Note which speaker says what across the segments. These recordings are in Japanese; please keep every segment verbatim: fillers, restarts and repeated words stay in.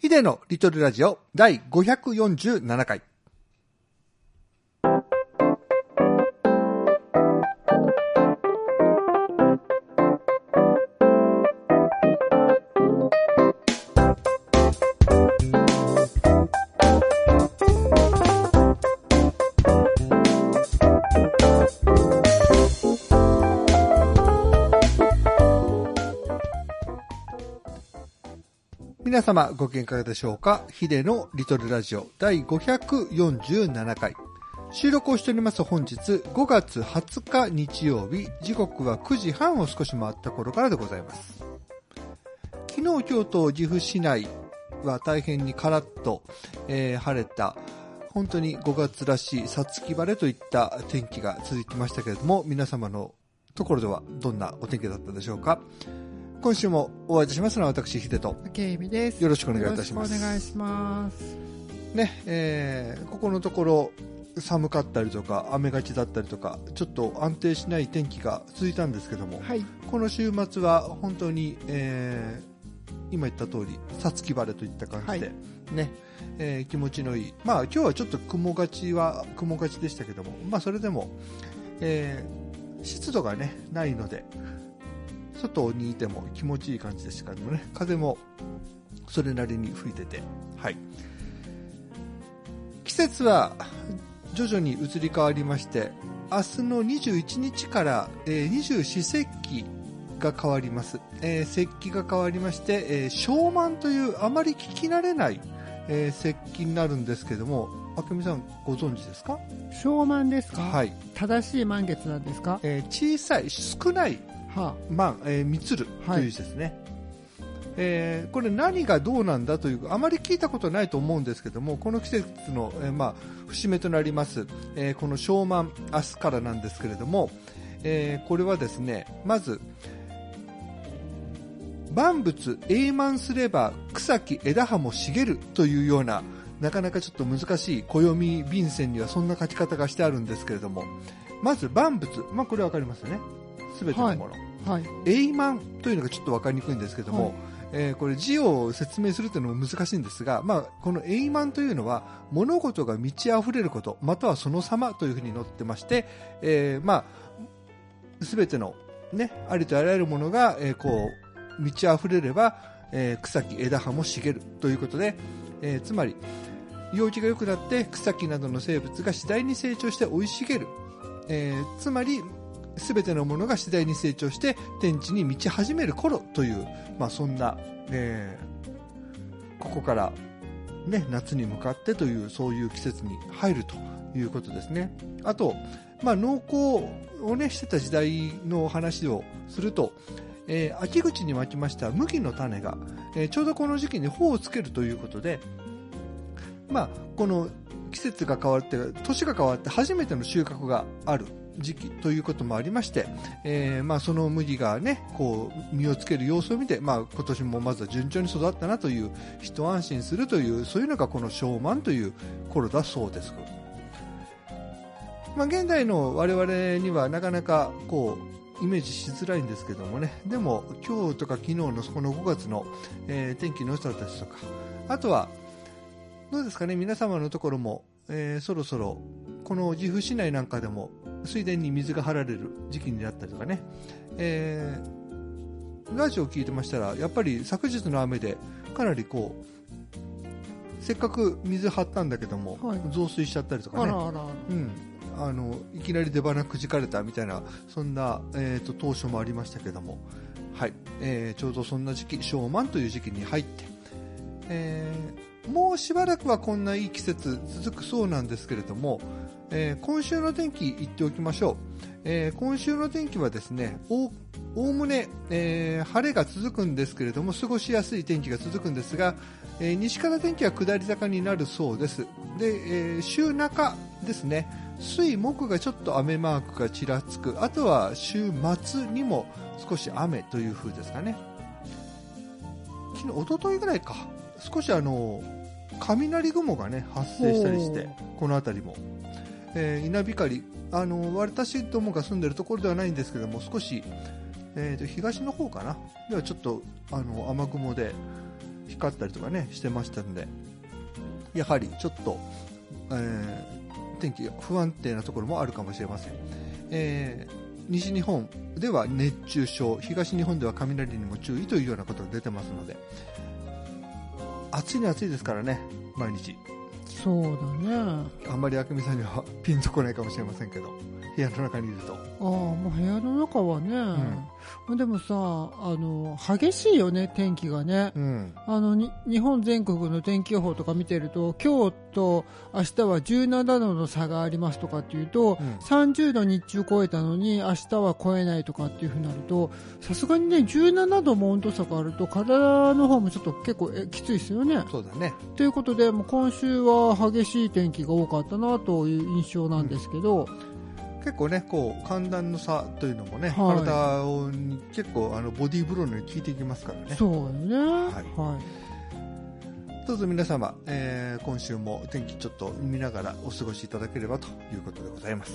Speaker 1: ヒデのリトルラジオだいごひゃくよんじゅうななかい。皆様ご機嫌いかがでしょうか。ヒデのリトルラジオだいごひゃくよんじゅうななかい。収録をしております本日ごがつはつか日曜日、時刻はくじはんを少し回った頃からでございます。昨日今日と岐阜市内は大変にカラッと、えー、晴れた本当にごがつらしいさつき晴れといった天気が続きましたけれども、皆様のところではどんなお天気だったでしょうか。今週もお会いいたしますのは私ヒデと
Speaker 2: ケイミです。
Speaker 1: よろしくお願いいたします。
Speaker 2: よろしくお願いします
Speaker 1: ね、えー、ここのところ寒かったりとか雨がちだったりとかちょっと安定しない天気が続いたんですけども、
Speaker 2: はい、
Speaker 1: この週末は本当に、えー、今言った通りさつき晴れといった感じで、はい、ね、えー、気持ちのいい、まあ今日はちょっと雲がちは雲がちでしたけども、まあそれでも、えー、湿度がねないので外にいても気持ちいい感じでしたけどもね、風もそれなりに吹いてて、はい、季節は徐々に移り変わりまして、明日のにじゅういちにちから、えー、二十四節気が変わります、えー、節気が変わりまして、えー、小満というあまり聞き慣れない、えー、節気になるんですけども、あけみさんご存知ですか。
Speaker 2: 小満ですか。
Speaker 1: はい、
Speaker 2: 正しい満月なんですか。
Speaker 1: えー、小さい少ない
Speaker 2: はあ、
Speaker 1: 満、えー、満つるという字ですね、はい、えー、これ何がどうなんだというあまり聞いたことないと思うんですけども、この季節の、えーまあ、節目となります、えー、この小満、明日からなんですけれども、えー、これはですね、まず万物永満すれば草木枝葉も茂るというような、なかなかちょっと難しい暦便箋にはそんな書き方がしてあるんですけれども、まず万物、まあ、これわかりますよね、すべてのもの、はいはい、永満というのがちょっと分かりにくいんですけども、はい、えー、これ字を説明するというのも難しいんですが、まあ、この永満というのは物事が満ち溢れることまたはその様というふうに載ってまして、えーまあ、全ての、ね、ありとあらゆるものが、えー、こう満ち溢れれば、えー、草木枝葉も茂るということで、えー、つまり陽気が良くなって草木などの生物が次第に成長して生い茂る、えー、つまりすべてのものが次第に成長して天地に満ち始める頃という、まあ、そんな、えー、ここから、ね、夏に向かってというそういう季節に入るということですね。あと、まあ、農耕を、ね、してた時代の話をすると、えー、秋口にまきました麦の種が、えー、ちょうどこの時期に穂をつけるということで、まあ、この季節が変わって年が変わって初めての収穫がある時期ということもありまして、えーまあ、その麦が、ね、こう実をつける様子を見て、まあ、今年もまずは順調に育ったなという一安心するという、そういうのがこの小満という頃だそうです。まあ、現代の我々にはなかなかこうイメージしづらいんですけどもね、でも今日とか昨日のこのごがつの、えー、天気の良さですとか、あとはどうですかね、皆様のところも、えー、そろそろこの岐阜市内なんかでも水田に水が張られる時期になったりとかね、えー、ラジオを聞いてましたらやっぱり昨日の雨でかなりこうせっかく水張ったんだけども、はい、増水しちゃったりとかね、あらあら、うん、あのいきなり出花くじかれたみたいなそんな、えーと、当初もありましたけども、はい、えー、ちょうどそんな時期小満という時期に入って、えーもうしばらくはこんないい季節続くそうなんですけれども、えー、今週の天気言っておきましょう、えー、今週の天気はですね、おおむね、えー、晴れが続くんですけれども過ごしやすい天気が続くんですが、えー、西から天気は下り坂になるそうです。で、えー、週中ですね、水木がちょっと雨マークがちらつく、あとは週末にも少し雨という風ですかね。昨日一昨日ぐらいか少しあの雷雲がね発生したりして、この辺りも、えー、稲光、あの私どもが住んでるところではないんですけども、少し、えー、と東の方かなではちょっとあの雨雲でかったりとかねしてましたんで、やはりちょっと、えー、天気不安定なところもあるかもしれません。えー、西日本では熱中症、東日本では雷にも注意というようなことが出てますので、暑いのは暑いですからね、毎日。
Speaker 2: そうだね。
Speaker 1: あんまりあくみさんにはピンとこないかもしれませんけど、部屋の中にいると。
Speaker 2: ああ、もう部屋の中はね、うん、でもさ、あの激しいよね、天気がね、うん、あのに日本全国の天気予報とか見てると、今日と明日はじゅうななどの差がありますとかっていうと、うん、さんじゅうど日中超えたのに明日は超えないとかっていう風になると、さすがにねじゅうななども温度差があると体の方もちょっと結構えきついですよね。
Speaker 1: そうだね。
Speaker 2: ということで、もう今週は激しい天気が多かったなという印象なんですけど、うん
Speaker 1: 結構ね、こう寒暖の差というのもね、はい、体を結構あのボディーブローのように効いていきますからね。
Speaker 2: そうよね。はい。は
Speaker 1: い、どうぞ皆様、えー、今週も天気ちょっと見ながらお過ごしいただければということでございます。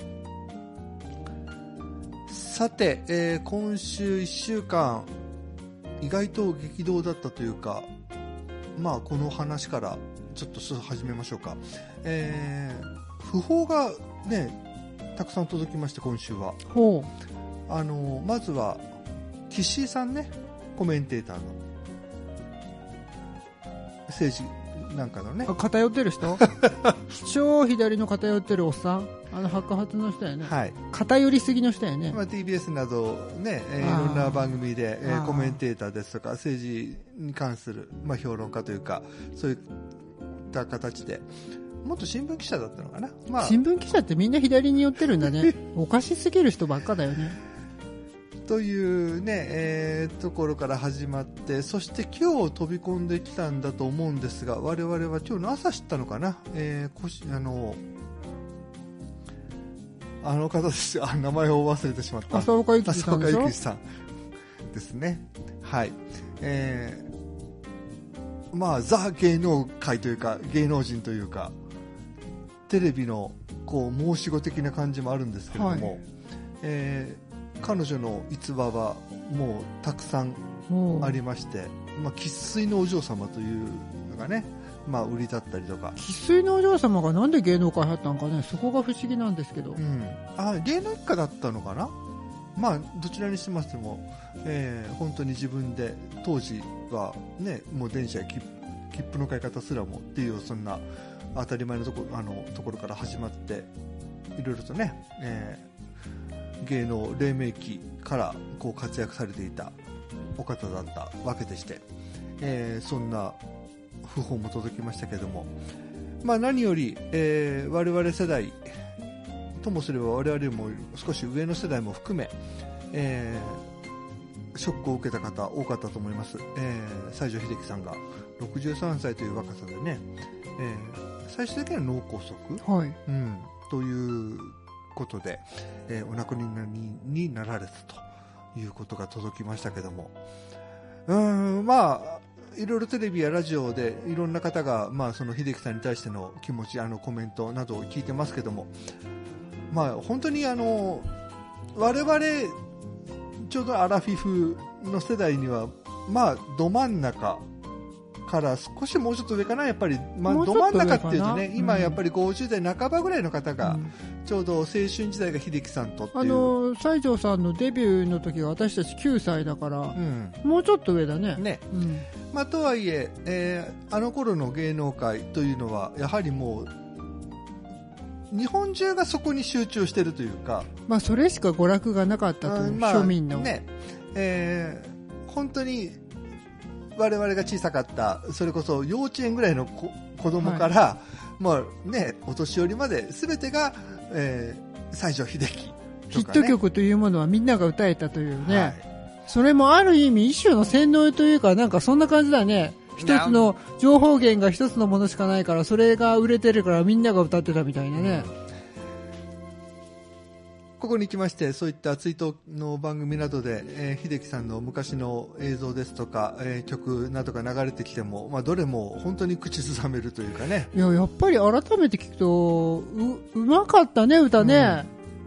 Speaker 1: さて、えー、今週いっしゅうかん意外と激動だったというか、まあこの話からちょっと始めましょうか。えー、訃報がねたくさん届きまして、今週は。
Speaker 2: ほう。
Speaker 1: あのまずは岸井さんね、コメンテーターの政治なんかのね、
Speaker 2: 偏ってる人超左の偏ってるおっさん、あの白髪の人やね、はい、偏りすぎの人やね、
Speaker 1: まあ、ティービーエス などね、えー、いろんな番組で、えー、コメンテーターですとか政治に関する、まあ、評論家というか、そういった形で元新聞記者だったのかな、まあ、
Speaker 2: 新聞記者ってみんな左に寄ってるんだねおかしすぎる人ばっかだよね
Speaker 1: というね、えー、ところから始まって、そして今日飛び込んできたんだと思うんですが、我々は今日の朝知ったのかな、えー、こしあのあの方ですよ、あ名前を忘れてしまった、
Speaker 2: 浅岡幸さんでしょ。
Speaker 1: 浅岡幸さんですね。はい、えー、まあザ芸能界というか芸能人というかテレビのこう申し子的な感じもあるんですけれども、はい、えー、彼女の逸話はもうたくさんありまして、まあ、生粋のお嬢様というのがね、まあ、売りだったりとか。
Speaker 2: 生粋のお嬢様がなんで芸能界入ったのかね、そこが不思議なんですけど、うん、
Speaker 1: あ芸能一家だったのかな、まあ、どちらにしましても、えー、本当に自分で当時は、ね、もう電車や切符の買い方すらもっていう、そんな当たり前のところ、あのところから始まって、いろいろとね、えー、芸能黎明期からこう活躍されていたお方だったわけでして、えー、そんな訃報も届きましたけれども、まあ、何より、えー、我々世代ともすれば我々よりも少し上の世代も含め、えー、ショックを受けた方多かったと思います。えー、西城秀樹さんがろくじゅうさんさいという若さでね、えー、最終的には脳梗塞、はい、うん、ということで、えー、お亡くなりになられたということが届きましたけども、うーん、まあいろいろテレビやラジオでいろんな方が、まあ、その秀樹さんに対しての気持ち、あのコメントなどを聞いてますけども、まあ、本当にあの我々ちょうどアラフィフの世代には、まあ、ど真ん中から少しもうちょっと上かな、やっぱり、まあ、ど真ん中っていうとね、今やっぱりごじゅうだいなかばぐらいの方が、うん、ちょうど青春時代が秀樹さんとっていう、
Speaker 2: あの西条さんのデビューの時が私たちきゅうさいだから、うん、もうちょっと上だね。ね、うん、
Speaker 1: まあ、とはいええー、あの頃の芸能界というのはやはりもう日本中がそこに集中しているというか、
Speaker 2: まあ、それしか娯楽がなかったという、まあ、庶民の、
Speaker 1: ね、えー、本当に我々が小さかったそれこそ幼稚園ぐらいの子供から、はい、まあね、お年寄りまで全てが、えー、西城秀樹とか、ね、
Speaker 2: ヒット曲というものはみんなが歌えたというね、はい、それもある意味一種の洗脳というか、なんかそんな感じだね。一つの情報源が一つのものしかないから、それが売れてるからみんなが歌ってたみたいなね。
Speaker 1: ここに来まして、そういった追悼の番組などで、えー、秀樹さんの昔の映像ですとか、えー、曲などが流れてきても、まあ、どれも本当に口ずさめるというかね。
Speaker 2: いや、やっぱり改めて聞くと う, うまかったね、歌ね、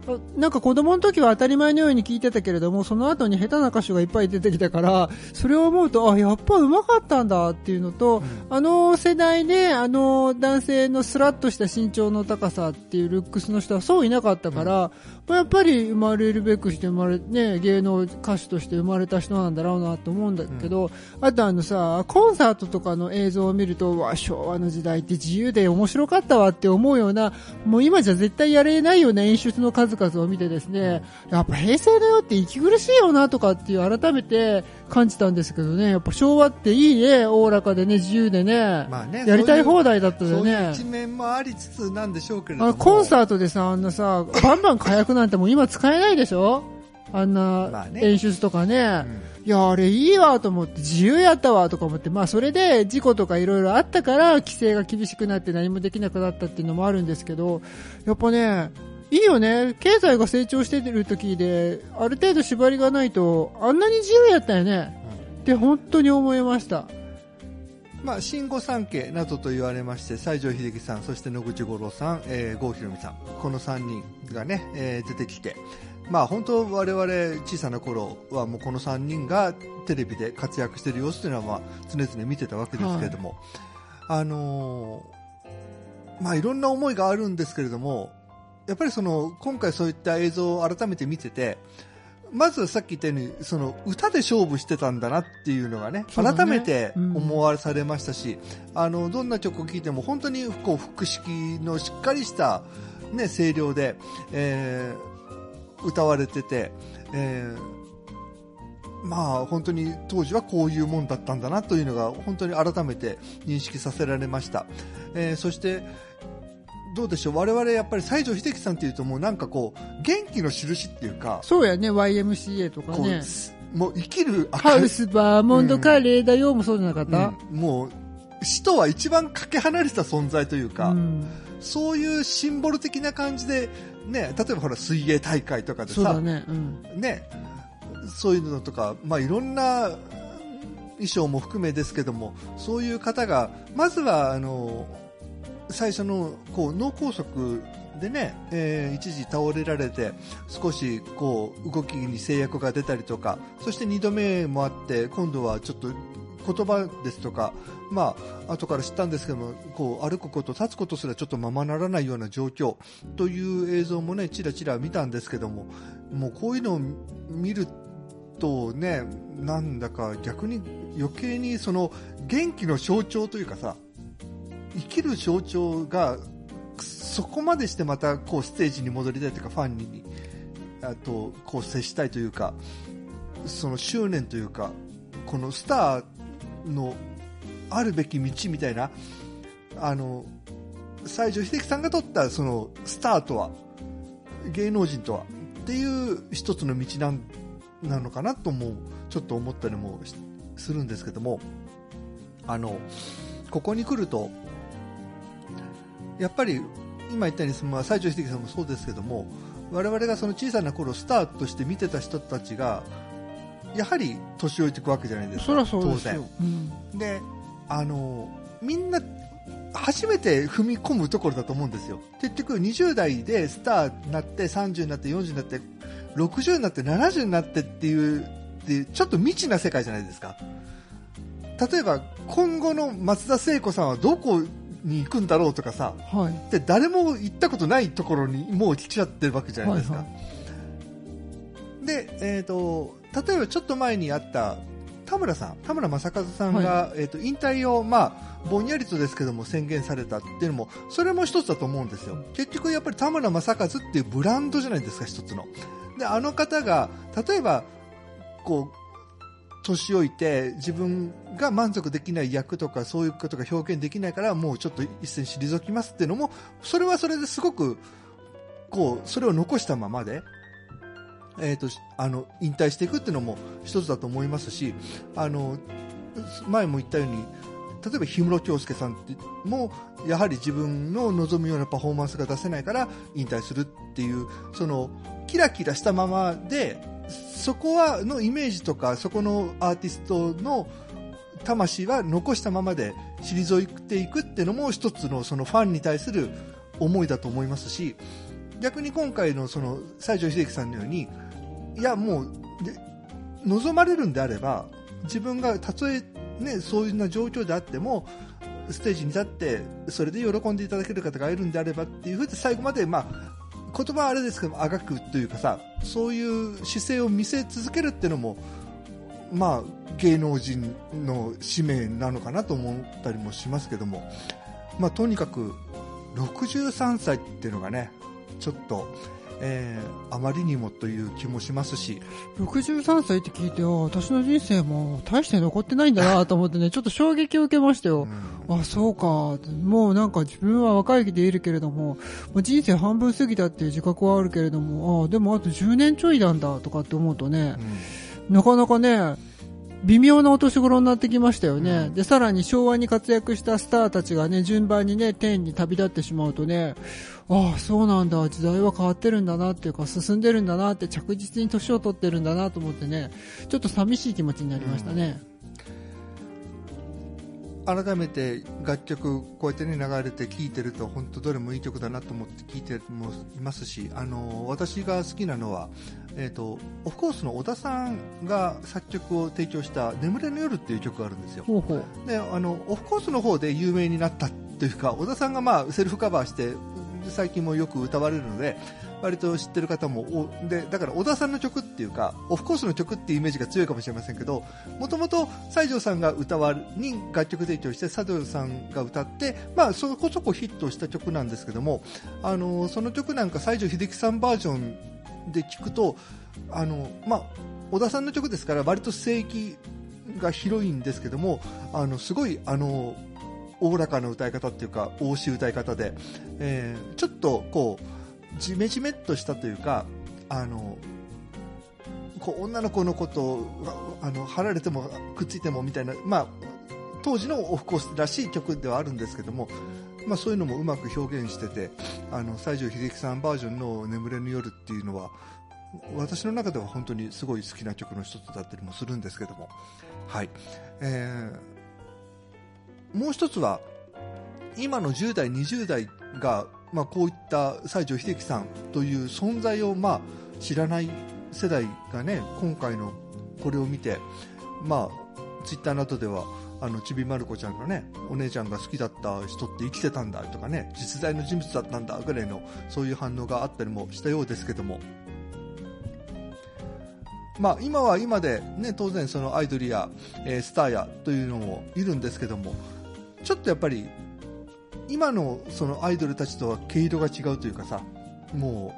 Speaker 2: なんか子供の時は当たり前のように聞いてたけれども、その後に下手な歌手がいっぱい出てきたから、それを思うと、あ、やっぱ上手かったんだっていうのと、うん、あの世代で、あの男性のスラッとした身長の高さっていうルックスの人はそういなかったから、うん、やっぱり生まれるべくして生まれ、ね、芸能歌手として生まれた人なんだろうなと思うんだけど、うん、あとあのさ、コンサートとかの映像を見ると、わ、昭和の時代って自由で面白かったわって思うような、もう今じゃ絶対やれないような演出の数々を見てですね、やっぱ平成の世って息苦しいよなとかっていう改めて感じたんですけどね、やっぱ昭和っていいね、おおらかでね、自由でね、まあね、やりたい放題だったよね。
Speaker 1: そういう一面もありつつなんでしょうけれども、
Speaker 2: あのコンサートでさ、あんなさ、バンバン火薬なんてもう今使えないでしょ、あんな演出とかね、まあね、うん、いやあれいいわと思って、自由やったわとか思って、まあそれで事故とかいろいろあったから規制が厳しくなって何もできなくなったっていうのもあるんですけど、やっぱねいいよね、経済が成長してる時である程度縛りがないとあんなに自由やったよね、うん、って本当に思いました。
Speaker 1: まあ、新御三家などと言われまして、西城秀樹さん、そして野口五郎さん、えー、郷ひろみさん、このさんにんがね、えー、出てきて、まあ、本当我々小さな頃はもうこのさんにんがテレビで活躍している様子というのはまあ常々見てたわけですけれども、はい、あのー、まあいろんな思いがあるんですけれども、やっぱりその今回そういった映像を改めて見てて、まずさっき言ったようにその歌で勝負してたんだなっていうのがね、改めて思わされましたし、うん、あのどんな曲を聴いても本当にこう腹式のしっかりした、ね、声量で、えー、歌われてて、えー、まあ本当に当時はこういうもんだったんだなというのが本当に改めて認識させられました。えー、そしてどうでしょう、我々やっぱり西城秀樹さんっていうともうなんかこう元気の印っていうか、
Speaker 2: そうやね、 ワイエムシーエー とかね、
Speaker 1: もう生きる
Speaker 2: ハウスバーモンドカレーだよ、うん、もそうじゃなかった、
Speaker 1: うん、もう死とは一番かけ離れた存在というか、うん、そういうシンボル的な感じで、ね、例えばほら水泳大会とかでさ、
Speaker 2: そうだね、うん、
Speaker 1: ね、そういうのとか、まあ、いろんな衣装も含めですけども、そういう方がまずはあの最初のこう脳梗塞でね、えー、一時倒れられて少しこう動きに制約が出たりとか、そしてにどめもあって今度はちょっと言葉ですとか、まあ後から知ったんですけども、こう歩くこと立つことすらちょっとままならないような状況という映像もねちらちら見たんですけども、もうこういうのを見るとね、なんだか逆に余計にその元気の象徴というかさ、生きる象徴がそこまでしてまたこうステージに戻りたいというか、ファンにあとこう接したいというか、その執念というか、このスターのあるべき道みたいな、あの西城秀樹さんが取ったそのスターとは、芸能人とはっていう一つの道なんなのかなともちょっと思ったりもするんですけども、あのここに来るとやっぱり今言ったように、まあ、西城秀樹さんもそうですけども、我々がその小さな頃スターとして見てた人たちがやはり年老いていくわけじゃないですか。
Speaker 2: そりゃそうですよ、
Speaker 1: 当然、うん、であのみんな初めて踏み込むところだと思うんですよ。結局にじゅう代でスターになってさんじゅうになってよんじゅうになってろくじゅうになってななじゅうになってっていうでちょっと未知な世界じゃないですか。例えば今後の松田聖子さんはどこに行くんだろうとかさ、はい、で誰も行ったことないところにもう来ちゃってるわけじゃないですか、はいはい、で、えーと、例えばちょっと前にあった田村さん、田村正和さんが、はい、えーと、引退を、まあ、ぼんやりとですけども宣言されたっていうのもそれも一つだと思うんですよ。結局やっぱり田村正和っていうブランドじゃないですか、一つの。であの方が例えばこう年老いて自分が満足できない役とかそういうことが表現できないからもうちょっと一線退きますっていうのも、それはそれですごくこうそれを残したままで、えーと、あの引退していくっていうのも一つだと思いますし、あの前も言ったように例えば氷室京介さんってもやはり自分の望むようなパフォーマンスが出せないから引退するっていう、そのキラキラしたままでそこはのイメージとかそこのアーティストの魂は残したままで退いていくっていうのも一つのそのファンに対する思いだと思いますし、 逆に今回のその西城秀樹さんのように、いやもうで望まれるんであれば、自分がたとえ、ね、そういうような状況であってもステージに立ってそれで喜んでいただける方がいるんであればっていうふうで、最後まで、まあ、言葉はあれですけどあがくというかさ、そういう姿勢を見せ続けるっていうのも、まあ、芸能人の使命なのかなと思ったりもしますけども、まあ、とにかくろくじゅうさんさいっていうのがね、ちょっと、えー、あまりにもという気もしますし、
Speaker 2: ろくじゅうさんさいって聞いて、私の人生も大して残ってないんだなと思ってね、ちょっと衝撃を受けましたよ。うん、あ、そうか。もうなんか自分は若い気でいるけれども、人生半分過ぎたっていう自覚はあるけれども、あ、でもあとじゅうねんちょいなんだとかって思うとね、うん、なかなかね、微妙なお年頃になってきましたよね、うん、でさらに昭和に活躍したスターたちがね、順番にね、天に旅立ってしまうとね、ああそうなんだ、時代は変わってるんだなっていうか、進んでるんだなって、着実に年を取ってるんだなと思ってね、ちょっと寂しい気持ちになりましたね、
Speaker 1: うん、改めて楽曲こうやってね流れて聴いてると、本当どれもいい曲だなと思って聴いてもいますし、あの私が好きなのは、えーと、オフコースの小田さんが作曲を提供した眠れぬ夜っていう曲があるんですよ。
Speaker 2: ほうほう。
Speaker 1: で、あのオフコースの方で有名になったというか、小田さんがまあセルフカバーして最近もよく歌われるので割と知ってる方もで、だから小田さんの曲っていうかオフコースの曲っていうイメージが強いかもしれませんけど、もともと西城さんが歌わに楽曲提供して西城さんが歌って、まあ、そこそこヒットした曲なんですけども、あのその曲なんか西城秀樹さんバージョンで聞くと、あの、まあ、小田さんの曲ですから割と声域が広いんですけども、あのすごいあのおおらかな歌い方っていうか大しい歌い方で、えー、ちょっとこうジメジメっとしたというか、あのこう女の子のことをあの張られてもくっついてもみたいな、まあ、当時のオフコースらしい曲ではあるんですけども、まあ、そういうのもうまく表現してて、あの西城秀樹さんバージョンの眠れぬ夜っていうのは私の中では本当にすごい好きな曲の一つだったりもするんですけども、はい、えー、もう一つは今のじゅう代にじゅう代が、まあ、こういった西城秀樹さんという存在を、まあ、知らない世代がね、今回のこれを見て、まあ、ツイッターなどではあのちびまる子ちゃんのね、お姉ちゃんが好きだった人って生きてたんだとかね、実在の人物だったんだぐらいのそういう反応があったりもしたようですけども、まあ、今は今で、ね、当然そのアイドルや、えー、スターやというのもいるんですけども、ちょっとやっぱり今のそのアイドルたちとは毛色が違うというかさ、も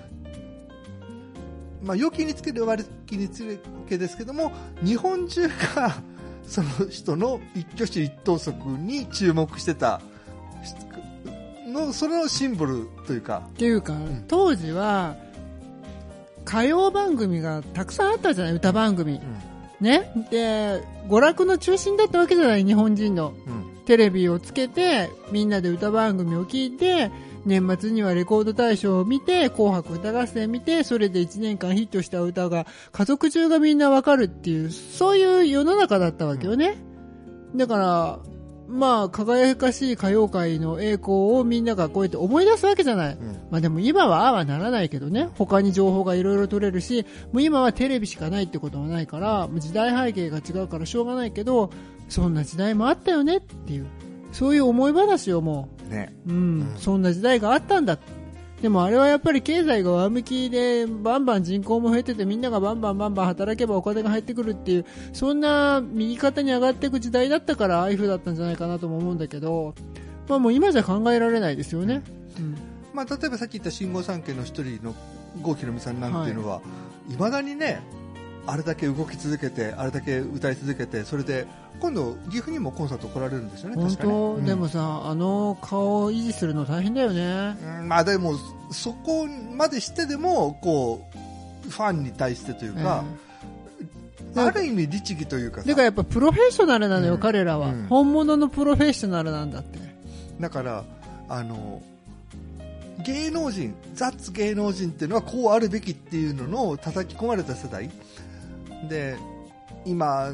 Speaker 1: う、まあ、良きにつける悪きにつけですけども、日本中がその人の一挙手一投足に注目してたの、そのシンボルというか
Speaker 2: っていうか、うん、当時は歌謡番組がたくさんあったじゃない、歌番組、うん、ね、で娯楽の中心だったわけじゃない、日本人の、うん、テレビをつけてみんなで歌番組を聞いて、年末にはレコード大賞を見て、紅白歌合戦見て、それでいちねんかんヒットした歌が家族中がみんなわかるっていう、そういう世の中だったわけよね、うん、だからまあ輝かしい歌謡界の栄光をみんながこうやって思い出すわけじゃない、うん、まあでも今はああはならないけどね、他に情報がいろいろ取れるし、もう今はテレビしかないってことはないから、もう時代背景が違うからしょうがないけど、そんな時代もあったよねっていう、そういう思い話をもう、ね、うん、うん、そんな時代があったんだ。でもあれはやっぱり経済が上向きでバンバン人口も減ってて、みんながバンバンバンバン働けばお金が入ってくるっていう、そんな右肩に上がっていく時代だったからああいう風だったんじゃないかなとも思うんだけど、まあもう今じゃ考えられないですよね、うん、ま
Speaker 1: あ、例えばさっき言った新語三家の一人の郷ひろみさんなんていうのは、はい、未だにね、あれだけ動き続けて、あれだけ歌い続けて、それで今度岐阜にもコンサート来られるんですよね。
Speaker 2: 本当、
Speaker 1: 確かに、うん、
Speaker 2: でもさ、あの顔を維持するの大変だよね、
Speaker 1: うん、まあでもそこまでしてでもこうファンに対してというか、えー、ある意味律儀というかさ、
Speaker 2: だからやっぱプロフェッショナルなのよ、うん、彼らは、うん、本物のプロフェッショナルなんだって。
Speaker 1: だからあの芸能人、雑芸能人っていうのはこうあるべきっていうのを叩き込まれた世代で、今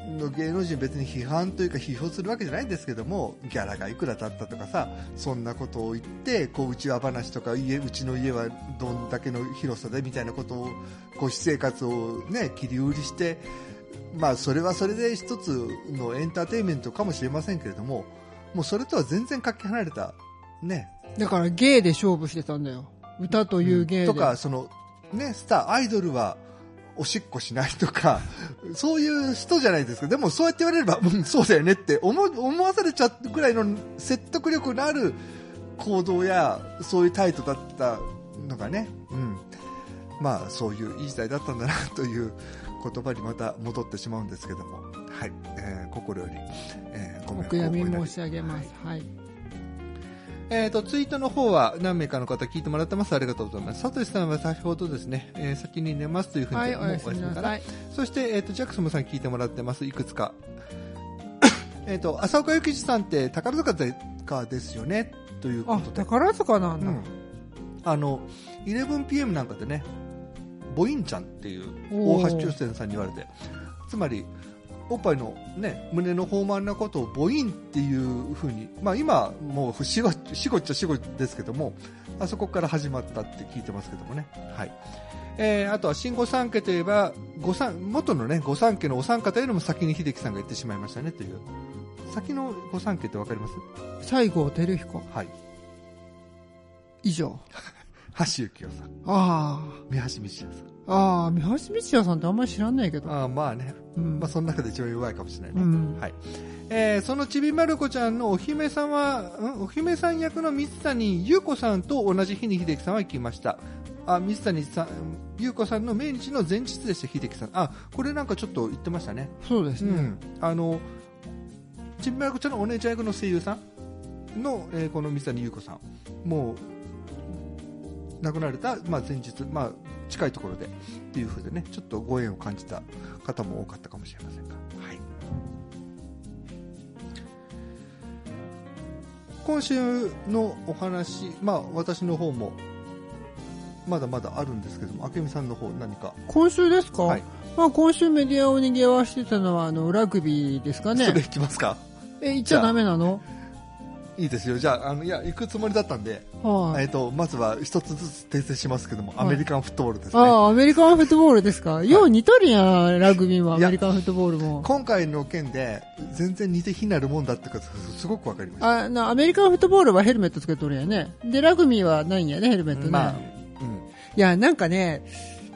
Speaker 1: の芸能人別に批判というか批評するわけじゃないんですけども、ギャラがいくらだったとかさ、そんなことを言ってこううちわ話とか家うちの家はどんだけの広さでみたいなことをこう私生活をね切り売りして、まあそれはそれで一つのエンターテインメントかもしれませんけれども、もうそれとは全然かけ離れたね。
Speaker 2: だから芸で勝負してたんだよ、歌という芸で、
Speaker 1: うん、とかそのねスターアイドルはおしっこしないとかそういう人じゃないですか。でもそうやって言われれば、うん、そうだよねって思思わされちゃうぐらいの説得力のある行動やそういう態度だったのがね、うん、まあそういういい時代だったんだなという言葉にまた戻ってしまうんですけども、はい、えー、心より、えー、ご
Speaker 2: お悔やみ申し上げます。はい、
Speaker 1: えーと、ツイートの方は何名かの方聞いてもらってます。ありがとうございます。サトシさんは先ほどですね、えー、先に寝ますというふうに、はい、
Speaker 2: おやすみなさい。
Speaker 1: そして、えーと、ジャクソムさん聞いてもらってます。いくつか。えっと、浅岡幸二さんって宝塚ですよねということで。
Speaker 2: あ、宝塚なんだ。うん、
Speaker 1: あの、イレブンピーエム なんかでね、ボインちゃんっていう大橋中泉さんに言われて、つまり、おっぱいのね、胸の豊満なことを母音っていう風に、まあ今もう死後、死後っちゃ死後ですけども、あそこから始まったって聞いてますけどもね。はい。えー、あとは新御三家といえば、御三、元のね、御三家のお三方よりも先に秀樹さんが言ってしまいましたねという。先の御三家ってわかります？
Speaker 2: 西郷輝彦。
Speaker 1: はい。
Speaker 2: 以上。
Speaker 1: 橋幸夫さん。
Speaker 2: ああ。
Speaker 1: 三橋美智也さん。
Speaker 2: ああ、三橋美智也さんってあんまり知らないけど。
Speaker 1: ああ、まあね。うん、まあその中で一番弱いかもしれないね。
Speaker 2: うん、
Speaker 1: はい。えー、そのちびまる子ちゃんのお姫さんは、んお姫さん役の水谷優子さんと同じ日に秀樹さんは行きました。あ、水谷さん、優子さんの命日の前日でした、秀樹さん。あ、これなんかちょっと言ってましたね。
Speaker 2: そうですね。うん、
Speaker 1: あの、ちびまる子ちゃんのお姉ちゃん役の声優さんの、えー、この水谷優子さん。もう、亡くなられた、まあ、前日、まあ、近いところでっていう風でね、ちょっとご縁を感じた方も多かったかもしれませんが、はい。今週のお話、まあ私の方もまだまだあるんですけども、明美さんの方何か。
Speaker 2: 今週ですか？
Speaker 1: はい。
Speaker 2: まあ今週メディアを賑わしてたのはあのラグビーですかね。
Speaker 1: それいきますか？
Speaker 2: え、言っちゃダメなの？
Speaker 1: いいですよ。じゃあ、あの、いや、行くつもりだったんで、はい、えっと、まずは一つずつ訂正しますけども、はい、アメリカンフットボールですね。
Speaker 2: ああ、アメリカンフットボールですか。よう似とるやん、ラグビーもアメリカンフットボールも。
Speaker 1: 今回の件で、全然似て非なるもんだってことすごくわかりました。
Speaker 2: あな、アメリカンフットボールはヘルメットつけとるんやね。で、ラグビーはないんやね、ヘルメットね。まあ、うん。いや、なんかね、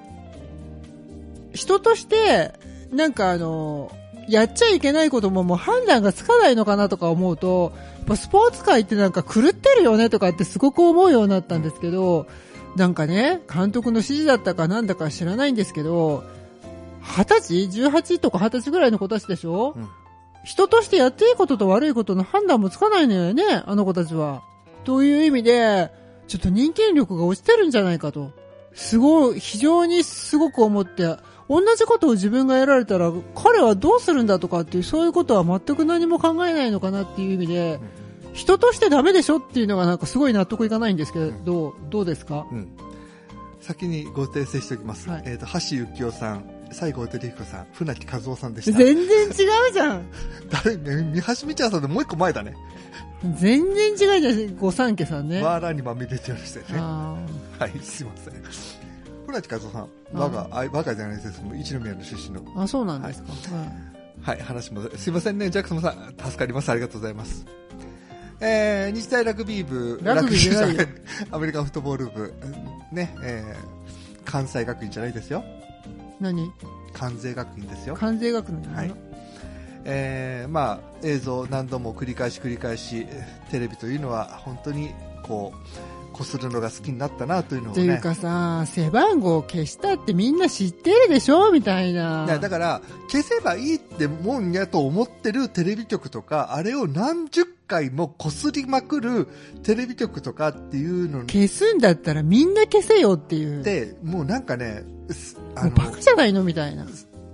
Speaker 2: 人として、なんかあの、やっちゃいけないことももう判断がつかないのかなとか思うと、スポーツ界ってなんか狂ってるよねとかってすごく思うようになったんですけど、なんかね、監督の指示だったかなんだか知らないんですけど、はたち ?じゅうはち とかはたちぐらいの子たちでしょ、うん、人としてやっていいことと悪いことの判断もつかないのよね、あの子たちは。という意味で、ちょっと人間力が落ちてるんじゃないかと。すごい、非常にすごく思って、同じことを自分がやられたら彼はどうするんだとかっていう、そういうことは全く何も考えないのかなっていう意味で、うん、人としてダメでしょっていうのがなんかすごい納得いかないんですけど、うん、どうですか？うん、
Speaker 1: 先にご訂正しておきます、はい、えーと、橋幸夫さん、西郷輝彦さん、船木和夫さんでした。
Speaker 2: 全然違うじゃん。
Speaker 1: 誰、三橋美智也さんでもう一個前だね。
Speaker 2: 全然違うじゃん、御三家さんね。
Speaker 1: ワーラーにまみれてましたよね。はい、すいません。船木和夫さん、我が、あ我がじゃないですけど、一宮の出身の。
Speaker 2: あ、そうなんですか。
Speaker 1: はい、はい、話も、すいませんね、ジャクソンさん、助かります。ありがとうございます。えー、日大ラグビー部、
Speaker 2: ラグビーじゃないよ。
Speaker 1: アメリカンフットボール部、ね、えー、関西学院じゃないですよ。
Speaker 2: 何？
Speaker 1: 関西学院ですよ。
Speaker 2: 関西学院
Speaker 1: はい。えー、まあ、映像何度も繰り返し繰り返し、テレビというのは本当に、こう、こするのが好きになったなというのをね。
Speaker 2: というかさ、背番号消したってみんな知ってるでしょみたいな。
Speaker 1: いや、だから、消せばいいってもんやと思ってるテレビ局とか、あれを何十回もこすりまくるテレビ局とかっていうの
Speaker 2: 消すんだったらみんな消せよっていう。
Speaker 1: で、もうなんかね、
Speaker 2: あの、もうバカじゃないのみたいな。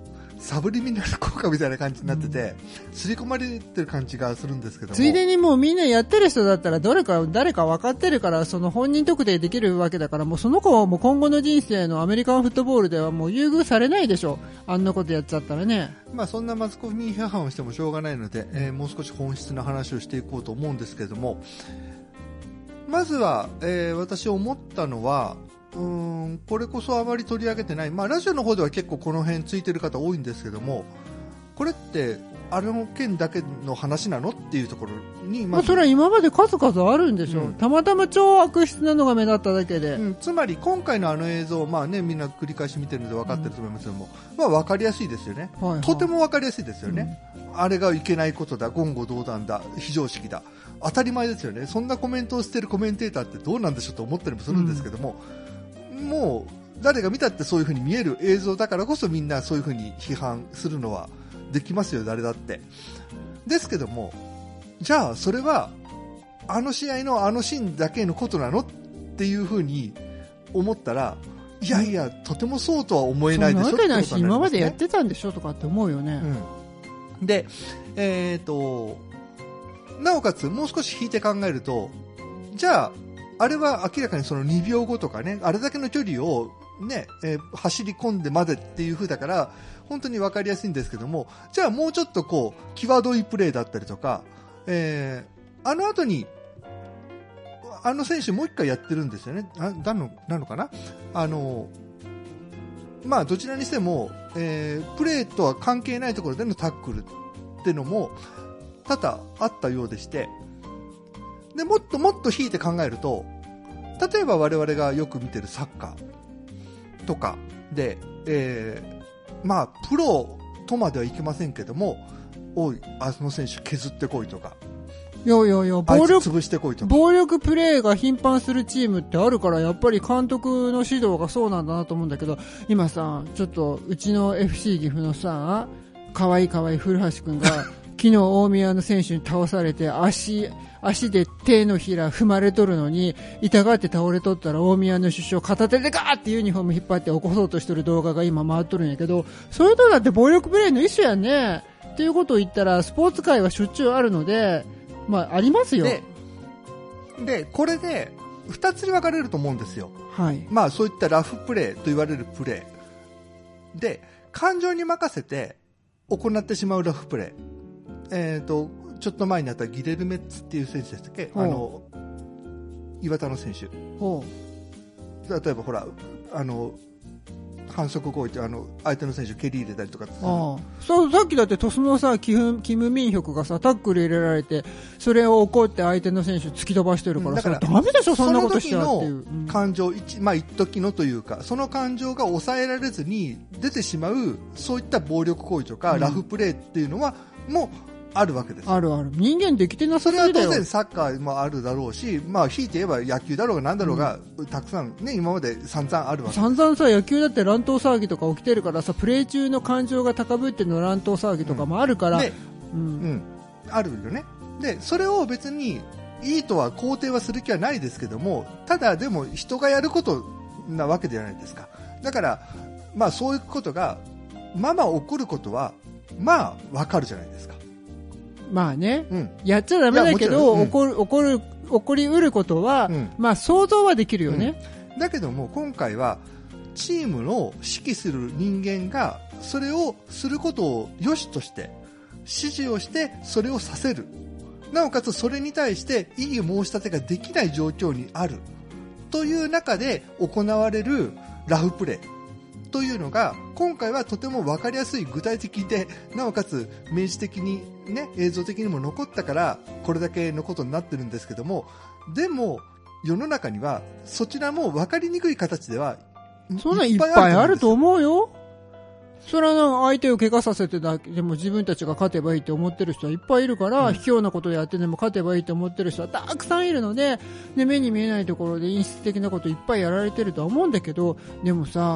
Speaker 1: サブリミナル効果みたいな感じになってて、刷り込まれてる感じがするんですけども、
Speaker 2: ついでにもうみんなやってる人だったら誰か誰か分かってるから、その本人特定できるわけだから、もうその子はもう今後の人生のアメリカンフットボールではもう優遇されないでしょ、あんなことやっちゃったらね。
Speaker 1: まあそんなマスコミ批判をしてもしょうがないので、えー、もう少し本質の話をしていこうと思うんですけれども、まずは、えー、私思ったのは、うーんこれこそあまり取り上げてない、まあ、ラジオの方では結構この辺ついてる方多いんですけども、これってあれの件だけの話なのっていうところに、
Speaker 2: まあ、それは今まで数々あるんでしょ、うん、たまたま超悪質なのが目立っただけで、
Speaker 1: うん、つまり今回のあの映像、まあね、みんな繰り返し見てるので分かってると思いますけども、うんまあ、分かりやすいですよね、はいはい、とても分かりやすいですよね、うん、あれがいけないことだ、言語道断だ、非常識だ、当たり前ですよね。そんなコメントをしてるコメンテーターってどうなんでしょうと思ったりもするんですけども、うん、もう誰が見たってそういう風に見える映像だからこそみんなそういう風に批判するのはできますよ、誰だって。ですけども、じゃあそれはあの試合のあのシーンだけのことなのっていう風に思ったら、いやいや、とてもそうとは思えないでしょ。
Speaker 2: そんなわけないし、今までやってたんでしょとかって思うよね。
Speaker 1: うん、で、えーとなおかつもう少し引いて考えると、じゃああれは明らかにそのにびょうごとかね、あれだけの距離をね、えー、走り込んでまでっていう風だから本当に分かりやすいんですけども、じゃあもうちょっとこう際どいプレーだったりとか、えー、あの後にあの選手もう一回やってるんですよね。あなのなのかな、あのまあどちらにしても、えー、プレーとは関係ないところでのタックルってのも多々あったようでして、でもっともっと引いて考えると、例えば我々がよく見てるサッカーとかで、えー、まあプロとまではいけませんけども、おいあの選手削ってこいとか、
Speaker 2: いやいやいや、暴力
Speaker 1: 潰してこいとか、
Speaker 2: 暴力プレーが頻繁するチームってあるから、やっぱり監督の指導がそうなんだなと思うんだけど、今さ、ちょっとうちの エフシー 岐阜のさ、かわいいかわいい古橋くんが昨日大宮の選手に倒されて、足足で手のひら踏まれとるのに痛がって倒れとったら、大宮の首相片手でガーってユニフォーム引っ張って起こそうとしてる動画が今回っとるんやけど、そういうのだって暴力プレーの一種やねっていうことを言ったら、スポーツ界はしょっちゅうあるので、まあありますよ。
Speaker 1: で、でこれでふたつに分かれると思うんですよ。
Speaker 2: はい。
Speaker 1: まあそういったラフプレーと言われるプレーで、感情に任せて行ってしまうラフプレー、えーとちょっと前にあったギレルメッツっていう選手でしたっけ、あの岩田の選手、例えばほらあの反則行為ってあの相手の選手蹴り入れたりとか、
Speaker 2: ああ、そう、さっきだって鳥栖のさキム、キムミンヒョクがさタックル入れられて、それを怒って相手の選手突き飛ばしてるから、うん、だからダメでしょそんなことしちゃうっていう。
Speaker 1: その時の感情、うん、まあ一時のというか、その感情が抑えられずに出てしまう、そういった暴力行為とか、うん、ラフプレーっていうのはもうあるわけです。
Speaker 2: あるある。人間できてなさすぎだよ。
Speaker 1: それは当然サッカーもあるだろうし、まあ引いて言えば野球だろうが何だろうが、うん、たくさんね今まで散々あるわけです。
Speaker 2: 散々さ、野球だって乱闘騒ぎとか起きてるからさ、プレー中の感情が高ぶっての乱闘騒ぎとかもあるから、
Speaker 1: うん、で、うん、うん、あるよね。でそれを別にいいとは肯定はする気はないですけども、ただでも人がやることなわけじゃないですか。だからまあそういうことがまあまあ起こることはまあわかるじゃないですか。
Speaker 2: まあね、うん、やっちゃダメだけど、うん、起こる起こる起こりうることは、うん、まあ想像はできるよね、
Speaker 1: うん、だけども今回はチームの指揮する人間がそれをすることを良しとして指示をしてそれをさせる、なおかつそれに対して異議申し立てができない状況にあるという中で行われるラフプレーというのが今回はとても分かりやすい、具体的でなおかつ明示的に、ね、映像的にも残ったからこれだけのことになってるんですけども、でも世の中にはそちらも分かりにくい形では
Speaker 2: そんないっぱいあると思うよ。それはなんか相手を怪我させてだけでも自分たちが勝てばいいと思ってる人はいっぱいいるから、うん、卑怯なことをやってでも勝てばいいと思ってる人はたくさんいるので、で目に見えないところで陰湿的なこといっぱいやられてるとは思うんだけど、でもさ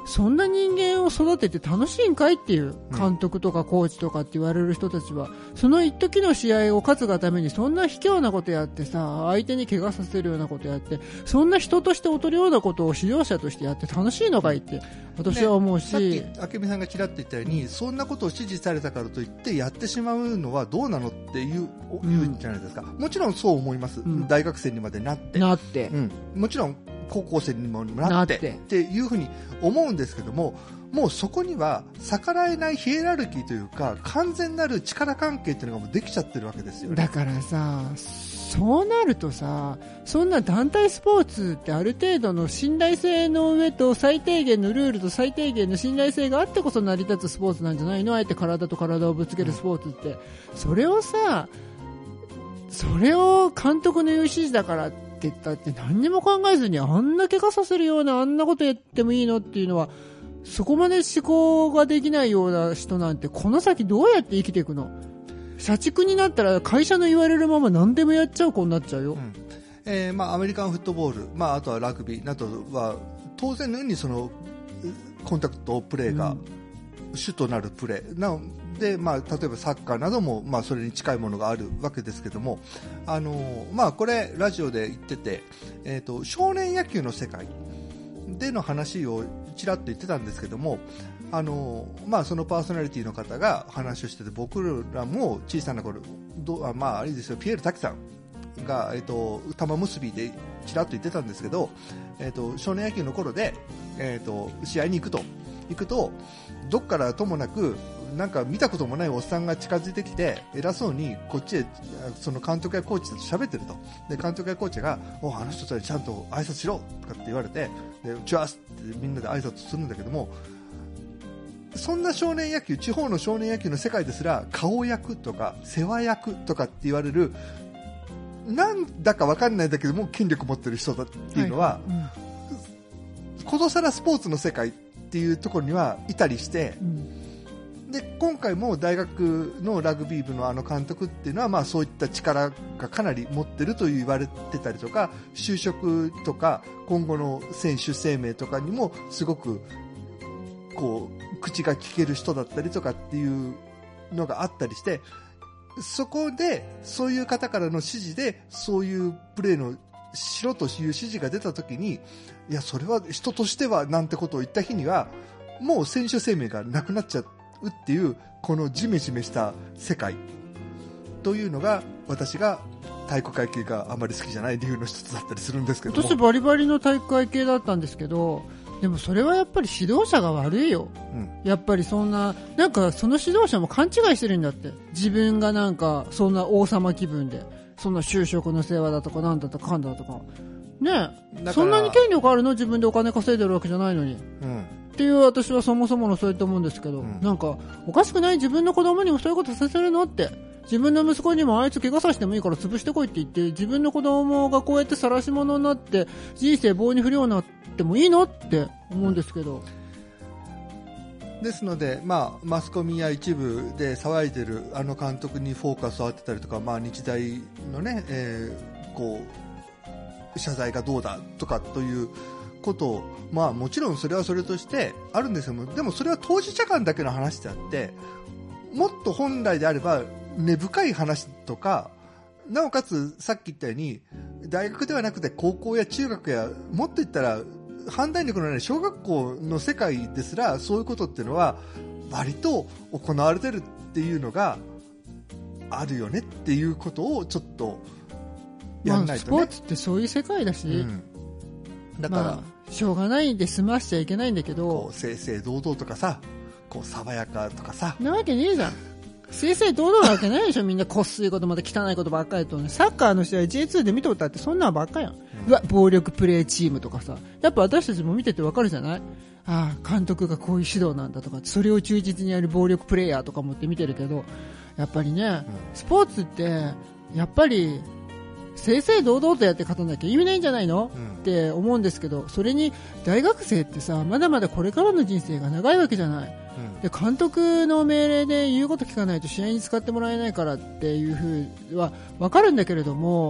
Speaker 2: そんな人間を育てて楽しいんかいっていう監督とかコーチとかって言われる人たちは、うん、その一時の試合を勝つがためにそんな卑怯なことやってさ、相手に怪我させるようなことやって、そんな人として劣るようなことを指導者としてやって楽しいのかいって私は思うし、
Speaker 1: ね、さっき明美さんがちらっと言ったように、そんなことを指示されたからといってやってしまうのはどうなのっていう、うん、言うじゃないですか。もちろんそう思います、うん、大学生にまでなって
Speaker 2: なって、
Speaker 1: うん、もちろん高校生にもなってっていうふうに思うんですけども、もうそこには逆らえないヒエラルキーというか完全なる力関係っていうのがもうできちゃってるわけですよね。
Speaker 2: だからさ、そうなるとさ、そんな団体スポーツってある程度の信頼性の上と最低限のルールと最低限の信頼性があってこそ成り立つスポーツなんじゃないの？あえて体と体をぶつけるスポーツって、それをさ、それを監督の言う指示だからって言ったって何にも考えずにあんな怪我させるようなあんなことやってもいいのっていうのは、そこまで思考ができないような人なんてこの先どうやって生きていくの？社畜になったら会社の言われるまま何でもやっちゃう子になっちゃうよ、うん
Speaker 1: えーまあ、アメリカンフットボール、まあ、あとはラグビーなどは当然のようにそのコンタクトプレーが主となるプレーなので、まあ、例えばサッカーなども、まあ、それに近いものがあるわけですけども、あのまあ、これラジオで言ってて、えーと、少年野球の世界での話をちらっと言ってたんですけども、あのまあ、そのパーソナリティの方が話をしてて、僕らも小さな頃どあ、まあ、あれですよ、ピエール滝さんが、えーと、玉結びでちらっと言ってたんですけど、えーと、少年野球の頃で、えーと、試合に行くと行くとどっからともなくなんか見たこともないおっさんが近づいてきて偉そうにこっちへその監督やコーチと喋ってると。で監督やコーチがおあの人たちちゃんと挨拶しろとかって言われて、でチュアスってみんなで挨拶するんだけども、そんな少年野球、地方の少年野球の世界ですら顔役とか世話役とかって言われる、なんだか分かんないんだけども権力持ってる人だっていうのは、はいうん、ことさらスポーツの世界っていうところにはいたりして、うんで今回も大学のラグビー部のあの監督っていうのは、まあ、そういった力がかなり持ってると言われてたりとか、就職とか今後の選手生命とかにもすごくこう口が聞ける人だったりとかっていうのがあったりして、そこでそういう方からの指示でそういうプレーのしろという指示が出た時に、いやそれは人としてはなんてことを言った日にはもう選手生命がなくなっちゃってっていうこのジメジメした世界というのが私が体育会系があまり好きじゃない理由の一つだったりするんですけども、
Speaker 2: 私バリバリの体育会系だったんですけど、でもそれはやっぱり指導者が悪いよ、うん、やっぱりそんななんかその指導者も勘違いしてるんだって。自分がなんかそんな王様気分でそんな就職の世話だとかなんだとかかんだとかねえ、そんなに権力あるの？自分でお金稼いでるわけじゃないのに、うんっていう私はそもそものそういったもんですけど、うん、なんかおかしくない？自分の子供にもそういうことさせるのって、自分の息子にもあいつ怪我させてもいいから潰してこいって言って自分の子供がこうやって晒し者になって人生棒に振るようになってもいいのって思うんですけど、
Speaker 1: うん、ですので、まあ、マスコミや一部で騒いでるあの監督にフォーカスを当てたりとか、まあ、日大のね、えー、こう謝罪がどうだとかということを、まあ、もちろんそれはそれとしてあるんですけども、でもそれは当事者間だけの話であって、もっと本来であれば根深い話とか、なおかつさっき言ったように大学ではなくて高校や中学やもっと言ったら判断力のない小学校の世界ですらそういうことっていうのは割と行われてるっていうのがあるよねっていうことをちょっとやらないとね、
Speaker 2: まあ、スポーツってそういう世界だし、うんだから、まあ、しょうがないで済ましちゃいけないんだけど、
Speaker 1: こう正々堂々とかさ、こう爽やかとかさ、
Speaker 2: なわけねえじゃん。正々堂々なわけないでしょ。みんなこっすいことまで汚いことばっかりと、ね、サッカーの試合 ジェイツー で見たことあってそんなんばっかやん、うん、うわ暴力プレーチームとかさ、やっぱ私たちも見ててわかるじゃない。ああ監督がこういう指導なんだとか、それを忠実にやる暴力プレーヤーとかもって見てるけど、やっぱりね、うん、スポーツってやっぱり正々堂々とやって勝たなきゃ意味ないんじゃないの、うん、って思うんですけど、それに大学生ってさ、まだまだこれからの人生が長いわけじゃない、うん、で監督の命令で言うこと聞かないと試合に使ってもらえないからっていう風は分かるんだけれども、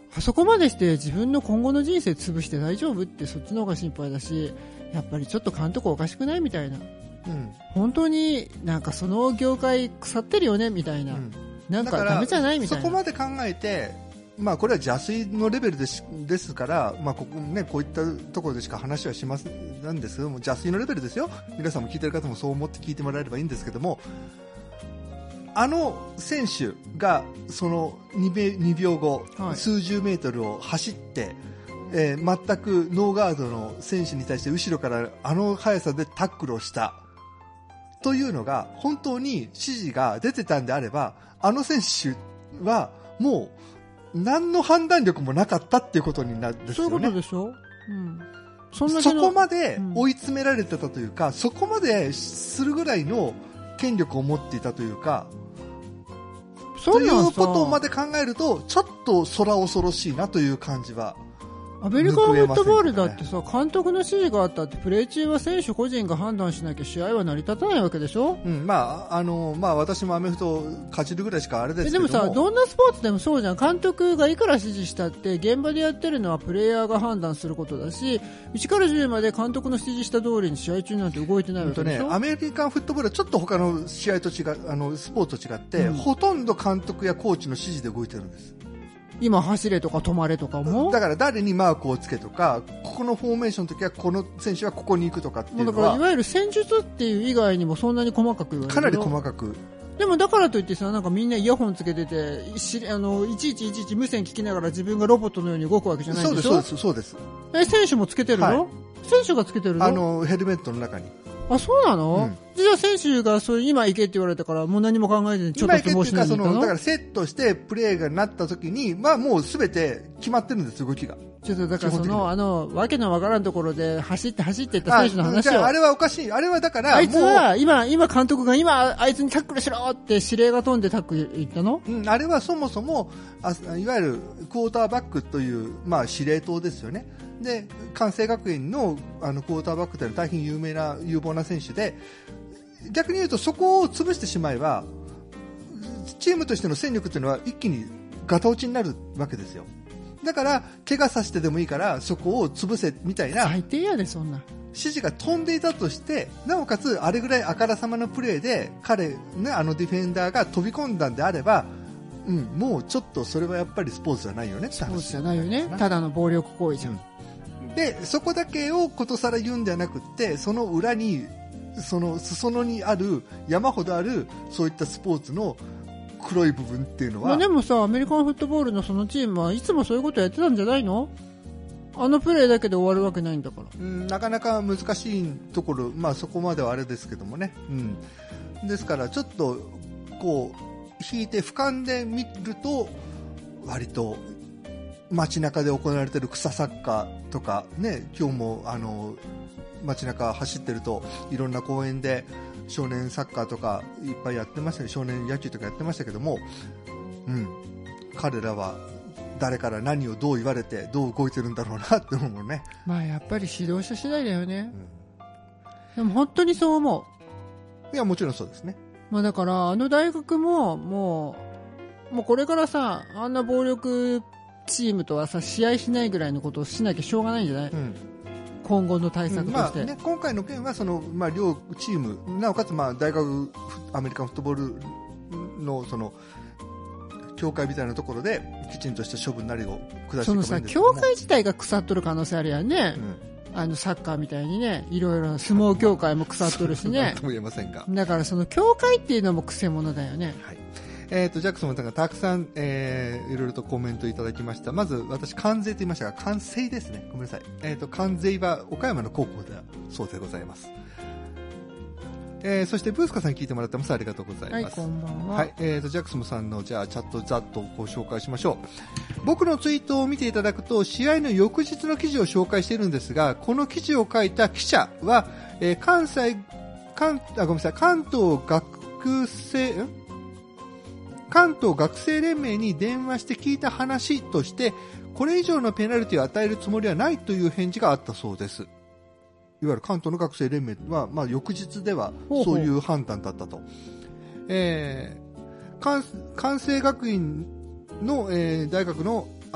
Speaker 2: あそこまでして自分の今後の人生潰して大丈夫ってそっちの方が心配だし、やっぱりちょっと監督おかしくないみたいな、うん、本当になんかその業界腐ってるよねみたいな、うん、なんかダメじゃないみたいな。
Speaker 1: そこまで考えて、まあ、これは邪推のレベル で, しですから、まあここね、こういったところでしか話はしますなんですけども、邪推のレベルですよ。皆さんも聞いてる方もそう思って聞いてもらえればいいんですけども、あの選手がその 2, にびょうご、はい、数十メートルを走って、えー、全くノーガードの選手に対して後ろからあの速さでタックルをしたというのが本当に指示が出てたんであれば、あの選手はもう何の判断力もなかったっていうことになるんですよね。
Speaker 2: そういうことでしょ、うん、
Speaker 1: そんなそこまで追い詰められてたというか、うん、そこまでするぐらいの権力を持っていたというか、ということまで考えるとちょっと空恐ろしいなという感じは。
Speaker 2: アメリカンフットボールだってさ、監督の指示があったってプレー中は選手個人が判断しなきゃ試合は成り立たないわけでしょ、
Speaker 1: うんまああのまあ、私もアメフト勝ちるぐらいしかあれですけども、
Speaker 2: でもさ、どんなスポーツでもそうじゃん。監督がいくら指示したって現場でやってるのはプレイヤーが判断することだし、いちからじゅうまで監督の指示した通りに試合中なんて動いてないわけでしょ、
Speaker 1: ね、アメリカンフットボールはちょっと他の試合と違う、あのスポーツと違って、うん、ほとんど監督やコーチの指示で動いてるんです。
Speaker 2: 今走れとか止まれとかも、
Speaker 1: だから誰にマークをつけとか、ここのフォーメーションの時はこの選手はここに行くとかっていうのは、
Speaker 2: だからいわゆる戦術っていう以外にもそんなに細かく言われる、
Speaker 1: かなり細かく。
Speaker 2: でもだからといってさ、なんかみんなイヤホンつけててしあのいちいちいちいち無線聞きながら自分がロボットのように動くわけじゃないでしょ。
Speaker 1: そうですそうですそうです。
Speaker 2: え、選手もつけてるの、はい、選手がつけてるの、
Speaker 1: あのヘルメットの中に。
Speaker 2: あ、そうなの、うん、じゃあ選手がそう今行けって言われたからもう何も考えずにちょっと
Speaker 1: 今行けっていうか、そのだからセットしてプレーがなった時に、まあ、もうすべて決まってるんです動きが。
Speaker 2: ちょっとだからそのあのわけのわからんところで走って走っていった選手の話を、
Speaker 1: あ, あれはおかしい。あれはだから
Speaker 2: あいつは今今監督が今あいつにタックルしろって指令が飛んでタックル言ったの、
Speaker 1: うん、あれはそもそもあいわゆるクォーターバックという、まあ、司令塔ですよね。で関西学院 の, あのクォーターバックというのは大変有名な有望な選手で、逆に言うとそこを潰してしまえばチームとしての戦力というのは一気にガタ落ちになるわけですよ。だから怪我させてでもいいからそこを潰せみたいな
Speaker 2: 最低やでそんな
Speaker 1: 指示が飛んでいたとして、なおかつあれぐらいあからさまなプレーで彼、ね、あのディフェンダーが飛び込んだんであれば、うん、もうちょっとそれはやっぱりスポーツじゃないよねって話。
Speaker 2: スポーツじゃないよね、ただの暴力行為じゃん、うん
Speaker 1: でそこだけをことさら言うんではなくって、その裏にその裾野にある山ほどあるそういったスポーツの黒い部分っていうのは、
Speaker 2: まあ、でもさアメリカンフットボールのそのチームはいつもそういうことやってたんじゃないの？あのプレーだけで終わるわけないんだから、
Speaker 1: うん、なかなか難しいところ、まあ、そこまではあれですけどもね、うん、ですからちょっとこう引いて俯瞰で見ると割と街中で行われている草サッカーとか、ね、今日もあの街中走ってるといろんな公園で少年サッカーとかいっぱいやってましたね、少年野球とかやってましたけども、うん、彼らは誰から何をどう言われてどう動いてるんだろうなって思うね。
Speaker 2: まあやっぱり指導者次第だよね、うん、でも本当にそう思
Speaker 1: う。いやもちろんそうですね、
Speaker 2: まあ、だからあの大学ももう、もうこれからさあんな暴力チームとはさ試合しないぐらいのことをしなきゃしょうがないんじゃない、うん、今後の対策として、
Speaker 1: うんまあね、今回の件はその、まあ、両チームなおかつまあ大学アメリカンフットボール の, その協会みたいなところできちんとした処分なりを下していけばいいんですけども、そのさ
Speaker 2: 協会自体が腐っとる可能性あるやんね、うん、あのサッカーみたいにねいろいろ相撲協会も腐っとるしね
Speaker 1: とも言えませんか。
Speaker 2: だからその協会っていうのもくせ者だよね、
Speaker 1: はい。えー、とジャックソンさんがたくさん、えー、いろいろとコメントいただきました。まず私関西と言いましたが関西ですね、ごめんなさい、えー、と関西は岡山の高校ではそうでございます。えー、そしてブースカさん聞いてもらってます。ありがとうございます。
Speaker 2: はい、こんばんは。
Speaker 1: はい、えー、とジャックソンさんのじゃあチャットざっとご紹介しましょう。僕のツイートを見ていただくと試合の翌日の記事を紹介しているんですが、この記事を書いた記者は、えー、関西関あごめんなさい関東学生ん関東学生連盟に電話して聞いた話としてこれ以上のペナルティを与えるつもりはないという返事があったそうです。いわゆる関東の学生連盟は、まあ、翌日ではそういう判断だったと。ほうほう、えー、関, 関西学院の、えー、大学の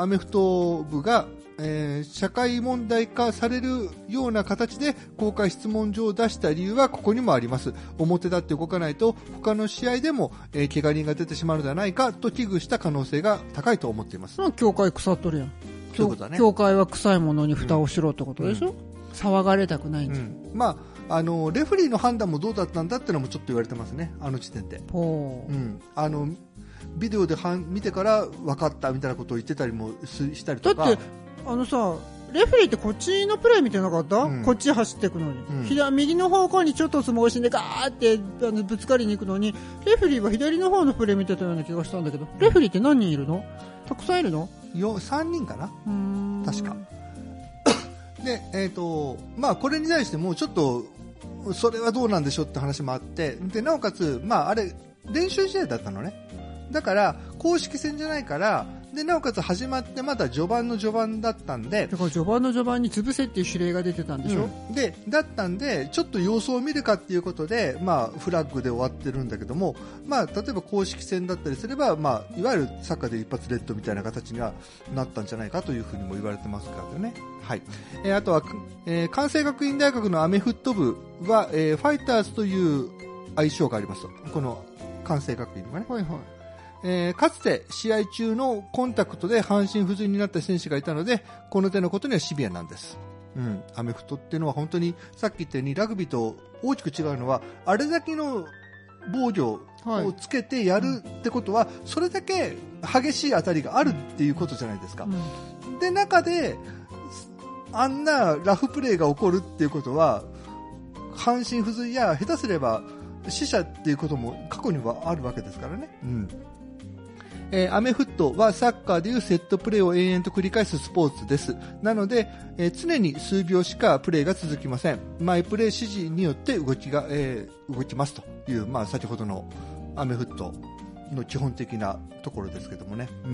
Speaker 1: アメフト部が、えー、社会問題化されるような形で公開質問状を出した理由はここにもあります。表立って動かないと他の試合でも、えー、怪我人が出てしまうのではないかと危惧した可能性が高いと思っています。
Speaker 2: 協会腐っとるやん。
Speaker 1: そういうことだね。
Speaker 2: 協会は臭いものに蓋をしろってことでしょ、うん、騒がれたくないんじゃん、
Speaker 1: うん、まあ、あのレフェリーの判断もどうだったんだってのもちょっと言われてますね、あの時点で。ほう、うん、あのビデオでは見てから分かったみたいなことを言ってたりもしたりとか。
Speaker 2: だってあのさ、レフェリーってこっちのプレー見てなかった、うん、こっち走っていくのに、うん、左右の方向にちょっと相撲心でガーってあのぶつかりに行くのに、レフェリーは左の方のプレー見てたような気がしたんだけど、レフェリーって何人いるの？たくさんいるの？
Speaker 1: よさんにんかな、うーん、確かで、えーとまあ、これに対してもちょっとそれはどうなんでしょうって話もあって、でなおかつ、まあ、あれ練習試合だったのね。だから公式戦じゃないから、でなおかつ始まってまだ序盤の序盤だったんで、
Speaker 2: だから序盤の序盤に潰せっていう指令が出てたんでしょ、
Speaker 1: うん、でだったんでちょっと様子を見るかっていうことで、まあ、フラッグで終わってるんだけども、まあ、例えば公式戦だったりすれば、まあ、いわゆるサッカーで一発レッドみたいな形にはなったんじゃないかというふうにも言われてますからね。はい。えー、あとは、えー、関西学院大学のアメフット部は、えー、ファイターズという愛称があります。この関西学院はね。はいはい。えー、かつて試合中のコンタクトで半身不随になった選手がいたので、この手のことにはシビアなんです。うん、アメフトっていうのは本当にさっき言ったようにラグビーと大きく違うのは、あれだけの防御をつけてやるってことは、それだけ激しい当たりがあるっていうことじゃないですか。うん、で、中であんなラフプレーが起こるっていうことは、半身不随や下手すれば死者っていうことも過去にはあるわけですからね。うん。えー、アメフットはサッカーでいうセットプレーを延々と繰り返すスポーツです。なので、えー、常に数秒しかプレーが続きません。マイプレー指示によって動きが、えー、動きますという、まあ、先ほどのアメフットの基本的なところですけどもね。うん。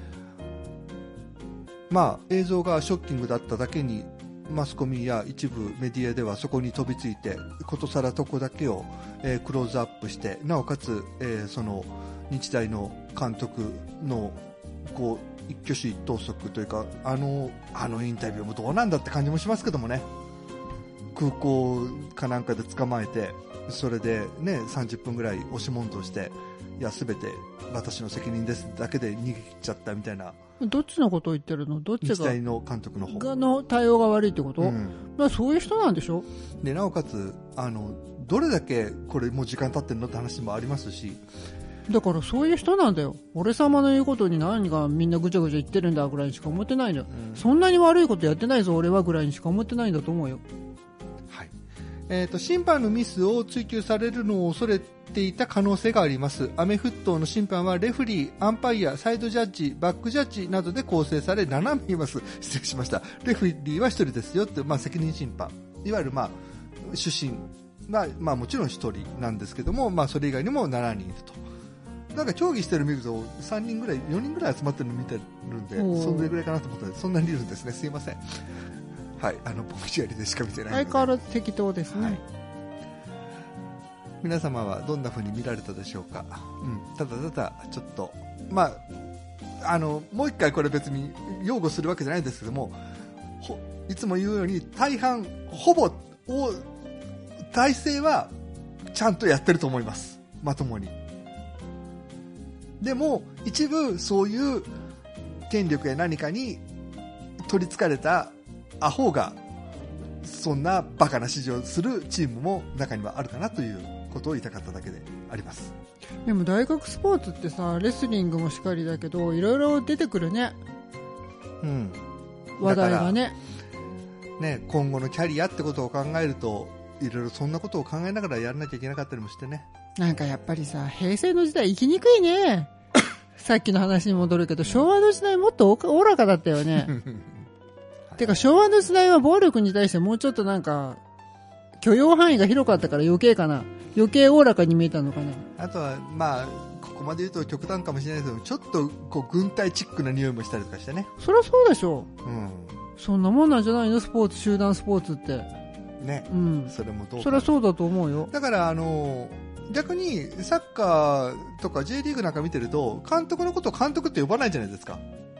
Speaker 1: まあ、映像がショッキングだっただけに、マスコミや一部メディアではそこに飛びついて、ことさらとこだけを、えー、クローズアップして、なおかつ、えー、その日大の監督のこう一挙手一投足というか、あのあのインタビューもどうなんだって感じもしますけどもね。空港かなんかで捕まえて、それで、ね、さんじゅっぷんぐらい押し問答して、いや全て私の責任ですだけで逃げ切っちゃったみたいな。
Speaker 2: どっちのことを言ってるの？どっちが
Speaker 1: 日大の監督の方
Speaker 2: の対応が悪いってこと、うん、まあ、そういう人なんでしょ。
Speaker 1: でなおかつあのどれだけこれもう時間経ってるのって話もありますし、
Speaker 2: だからそういう人なんだよ。俺様の言うことに何がみんなぐちゃぐちゃ言ってるんだぐらいにしか思ってないのよ、うん、そんなに悪いことやってないぞ俺はぐらいにしか思ってないんだと思うよ。
Speaker 1: はい。えーと、審判のミスを追及されるのを恐れていた可能性があります。アメフトの審判はレフリー、アンパイア、サイドジャッジ、バックジャッジなどで構成されななめいいます。失礼しました。レフリーはひとりですよって、まあ、責任審判、いわゆる、まあ、主審は、まあ、もちろんひとりなんですけども、まあ、それ以外にもしちにんいると。なんか競技してるの見るとさんにんぐらいよにんぐらい集まってるの見てるんで、それぐらいかなと思ったらそんなにいるんですね。すいません。はい、あの僕じやりでしか見てないので
Speaker 2: 相変わらず適当ですね、はい、
Speaker 1: 皆様はどんな風に見られたでしょうか。うん、ただただちょっとまああのもう一回これ別に擁護するわけじゃないんですけども、ほいつも言うように大半ほぼを体制はちゃんとやってると思います。まともに。でも一部そういう権力や何かに取りつかれたアホがそんなバカな指示をするチームも中にはあるかなということを言いたかっただけであります。
Speaker 2: でも大学スポーツってさ、レスリングもしかりだけどいろいろ出てくるね、うん、話題がね。
Speaker 1: ね、今後のキャリアってことを考えるといろいろそんなことを考えながらやらなきゃいけなかったりもしてね。
Speaker 2: なんかやっぱりさ、平成の時代生きにくいねさっきの話に戻るけど、昭和の時代もっとおおらかだったよねてか昭和の時代は暴力に対してもうちょっとなんか許容範囲が広かったから余計かな、余計おおらかに見えたのかな。
Speaker 1: あとはまあここまで言うと極端かもしれないですけど、ちょっとこう軍隊チックな匂いもしたりとかしてね。
Speaker 2: そりゃそうでしょう、うん、そんなもんなんじゃないの、スポーツ、集団スポーツって
Speaker 1: ね、うん、それもどうか。
Speaker 2: そりゃそうだと思うよ。
Speaker 1: だからあの逆にサッカーとか J リーグなんか見てると監督のことを監督って呼ばないじゃないですか。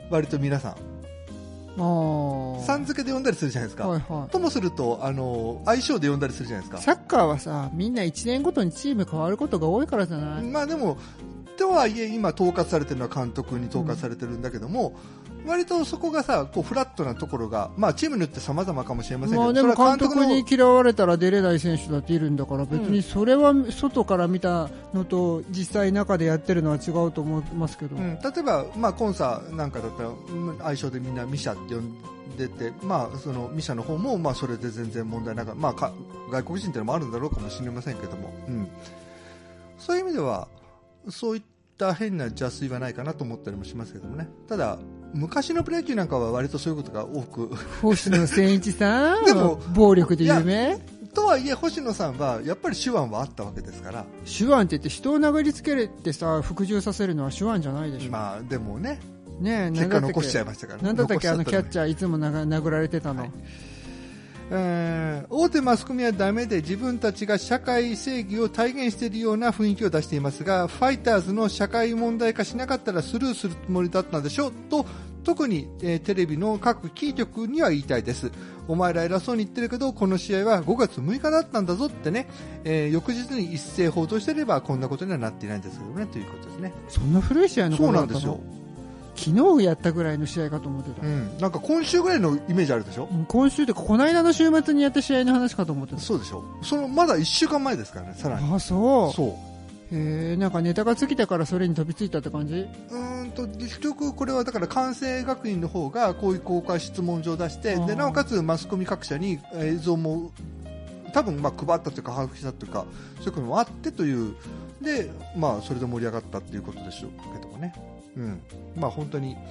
Speaker 1: 割と皆さんさん付けで呼んだりするじゃないですか、はいはい、ともするとあの相性で呼んだりするじゃないですか。
Speaker 2: サッカーはさみんないちねんごとにチーム変わることが多いからじゃない。
Speaker 1: まあでもとはいえ今統括されてるのは監督に統括されてるんだけども、うん、割とそこがさこうフラットなところが、まあ、チームによって様々かもしれませんけど、まあ、
Speaker 2: でも監督に嫌われたら出れない選手だっているんだから別にそれは外から見たのと実際中でやってるのは違うと思いますけど、うん、
Speaker 1: 例えば、まあ、コンサなんかだったら相性でみんなミシャって呼んでて、まあ、そのミシャの方もまあそれで全然問題なく、まあ、か外国人っていうのもあるんだろうかもしれませんけども、うん、そういう意味ではそういった変な邪推はないかなと思ったりもしますけどもね。ただ昔のプロ野球なんかは割とそういうことが多く
Speaker 2: 星野千一さんでも暴力で有名
Speaker 1: とはいえ星野さんはやっぱり手腕はあったわけですから。
Speaker 2: 手腕って言って人を殴りつけてさ服従させるのは手腕じゃないでしょ。
Speaker 1: まあでもね、
Speaker 2: ねえ
Speaker 1: 結果残しちゃいましたから、ね、
Speaker 2: なんだったっけあのキャッチャーいつも殴られてたの、はい。
Speaker 1: えー、大手マスコミはダメで自分たちが社会正義を体現しているような雰囲気を出していますが、ファイターズの社会問題化しなかったらスルーするつもりだったんでしょと特に、えー、テレビの各キー局には言いたいです。お前ら偉そうに言ってるけどこの試合はごがつむいかだったんだぞってね、えー、翌日に一斉報道してればこんなことにはなっていないんですけどねということですね。
Speaker 2: そんな古い試合のことだったの？
Speaker 1: そうなんですよ。
Speaker 2: 昨日やったぐらいの試合かと思ってた、
Speaker 1: うん、なんか今週ぐらいのイメージあるでしょ。
Speaker 2: 今週ってこの間の週末にやった試合の話かと思ってた。
Speaker 1: そうでしょ。そのまだいっしゅうかんまえですからね。さらに
Speaker 2: あそう
Speaker 1: そう
Speaker 2: へえ、なんかネタが尽きたからそれに飛びついたって感じ。
Speaker 1: うーんと結局これはだから関西学院の方がこういう公開質問状を出してでなおかつマスコミ各社に映像も多分まあ配ったというか把握したというかそういうのもあってというで、まあ、それで盛り上がったということでしょうけどもね、うんまあ、本当に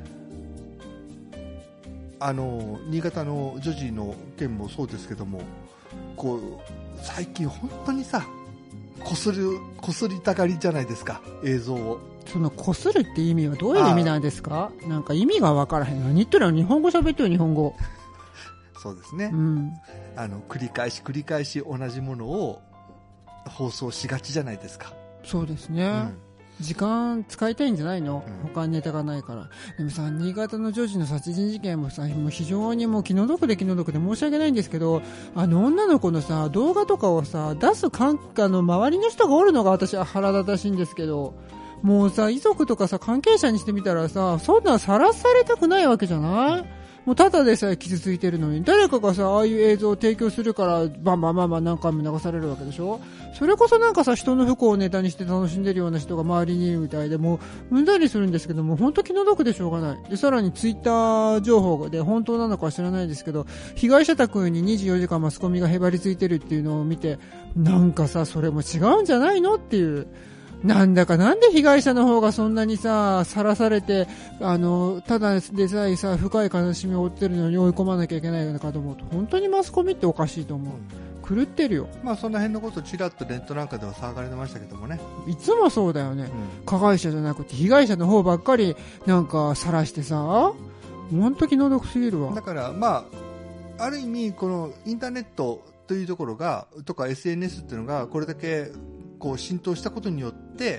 Speaker 1: あの新潟の女児の件もそうですけどもこう最近本当にさこするこすりたがりじゃないですか映像を。
Speaker 2: そのこするって意味はどういう意味なんですか。なんか意味が分からへん。何言ってるの。日本語喋ってよ日本語。
Speaker 1: そうですね、
Speaker 2: うん、
Speaker 1: あの繰り返し繰り返し同じものを放送しがちじゃないですか。
Speaker 2: そうですね、うん時間使いたいんじゃないの、うん、他にネタがないから。でもさ新潟の女児の殺人事件もさもう非常にもう気の毒で気の毒で申し訳ないんですけどあの女の子のさ動画とかをさ出す関係の周りの人がおるのが私は腹立たしいんですけどもうさ遺族とかさ関係者にしてみたらさそんなさらされたくないわけじゃない。もうただでさえ傷ついてるのに誰かがさああいう映像を提供するからバンバンバンバン何回も流されるわけでしょ。それこそなんかさ人の不幸をネタにして楽しんでるような人が周りにいるみたいでもううんざりするんですけども本当気の毒でしょうがない。でさらにツイッター情報で本当なのかは知らないですけど被害者宅ににじゅうよじかんマスコミがへばりついてるっていうのを見てなんかさそれも違うんじゃないのっていうなんだかなんで被害者の方がそんなにささらされてあのただでさえさ深い悲しみを負ってるのに追い込まなきゃいけないのかと思うと本当にマスコミっておかしいと思う。狂ってるよ。
Speaker 1: まあその辺のことちらっとネットなんかでは騒がれてましたけどもね。
Speaker 2: いつもそうだよね、うん、加害者じゃなくて被害者の方ばっかりなんか晒してさ本当気の毒すぎるわ。
Speaker 1: だからまあある意味このインターネットというところがとか エスエヌエス っていうのがこれだけこう浸透したことによって、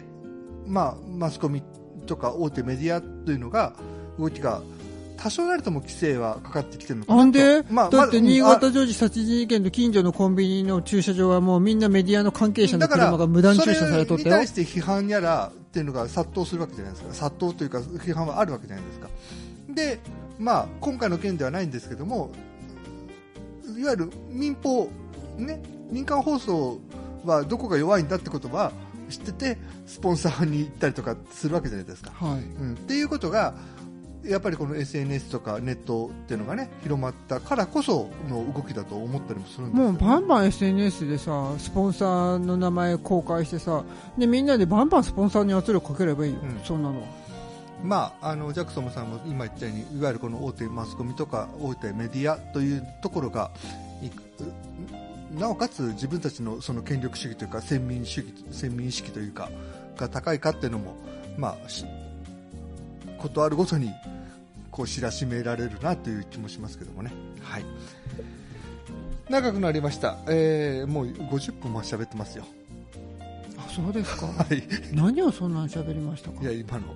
Speaker 1: まあ、マスコミとか大手メディアというのが動きが多少なりとも規制はかかってきてるのかなと。
Speaker 2: なんで、まあ、だって新潟女児殺人事件の近所のコンビニの駐車場はもうみんなメディアの関係者の車が無断駐車されとったよ。
Speaker 1: それに対して批判やらっていうのが殺到するわけじゃないですか。殺到というか批判はあるわけじゃないですか。で、まあ、今回の件ではないんですけどもいわゆる民放、ね、民間放送はどこが弱いんだってことは知っててスポンサーに行ったりとかするわけじゃないですか、
Speaker 2: はい
Speaker 1: うん、っていうことがやっぱりこの エスエヌエス とかネットっていうのがね広まったからこその動きだと思ったりもするんですけど、
Speaker 2: もうバンバン エスエヌエス でさスポンサーの名前公開してさでみんなでバンバンスポンサーに圧力かければいいよ、うん、そんなのは。
Speaker 1: まあ、あのジャクソンさんも今言ったようにいわゆるこの大手マスコミとか大手メディアというところがなおかつ自分たちのその権力主義というか先民主義先民意識というかが高いかっていうのも、まあ、ことあるごとにこう知らしめられるなという気もしますけどもね、はい、長くなりました、えー、もうごじゅっぷんも喋ってますよ。
Speaker 2: あ、そうですか、
Speaker 1: はい、
Speaker 2: 何をそんなに喋りましたか。
Speaker 1: いや今の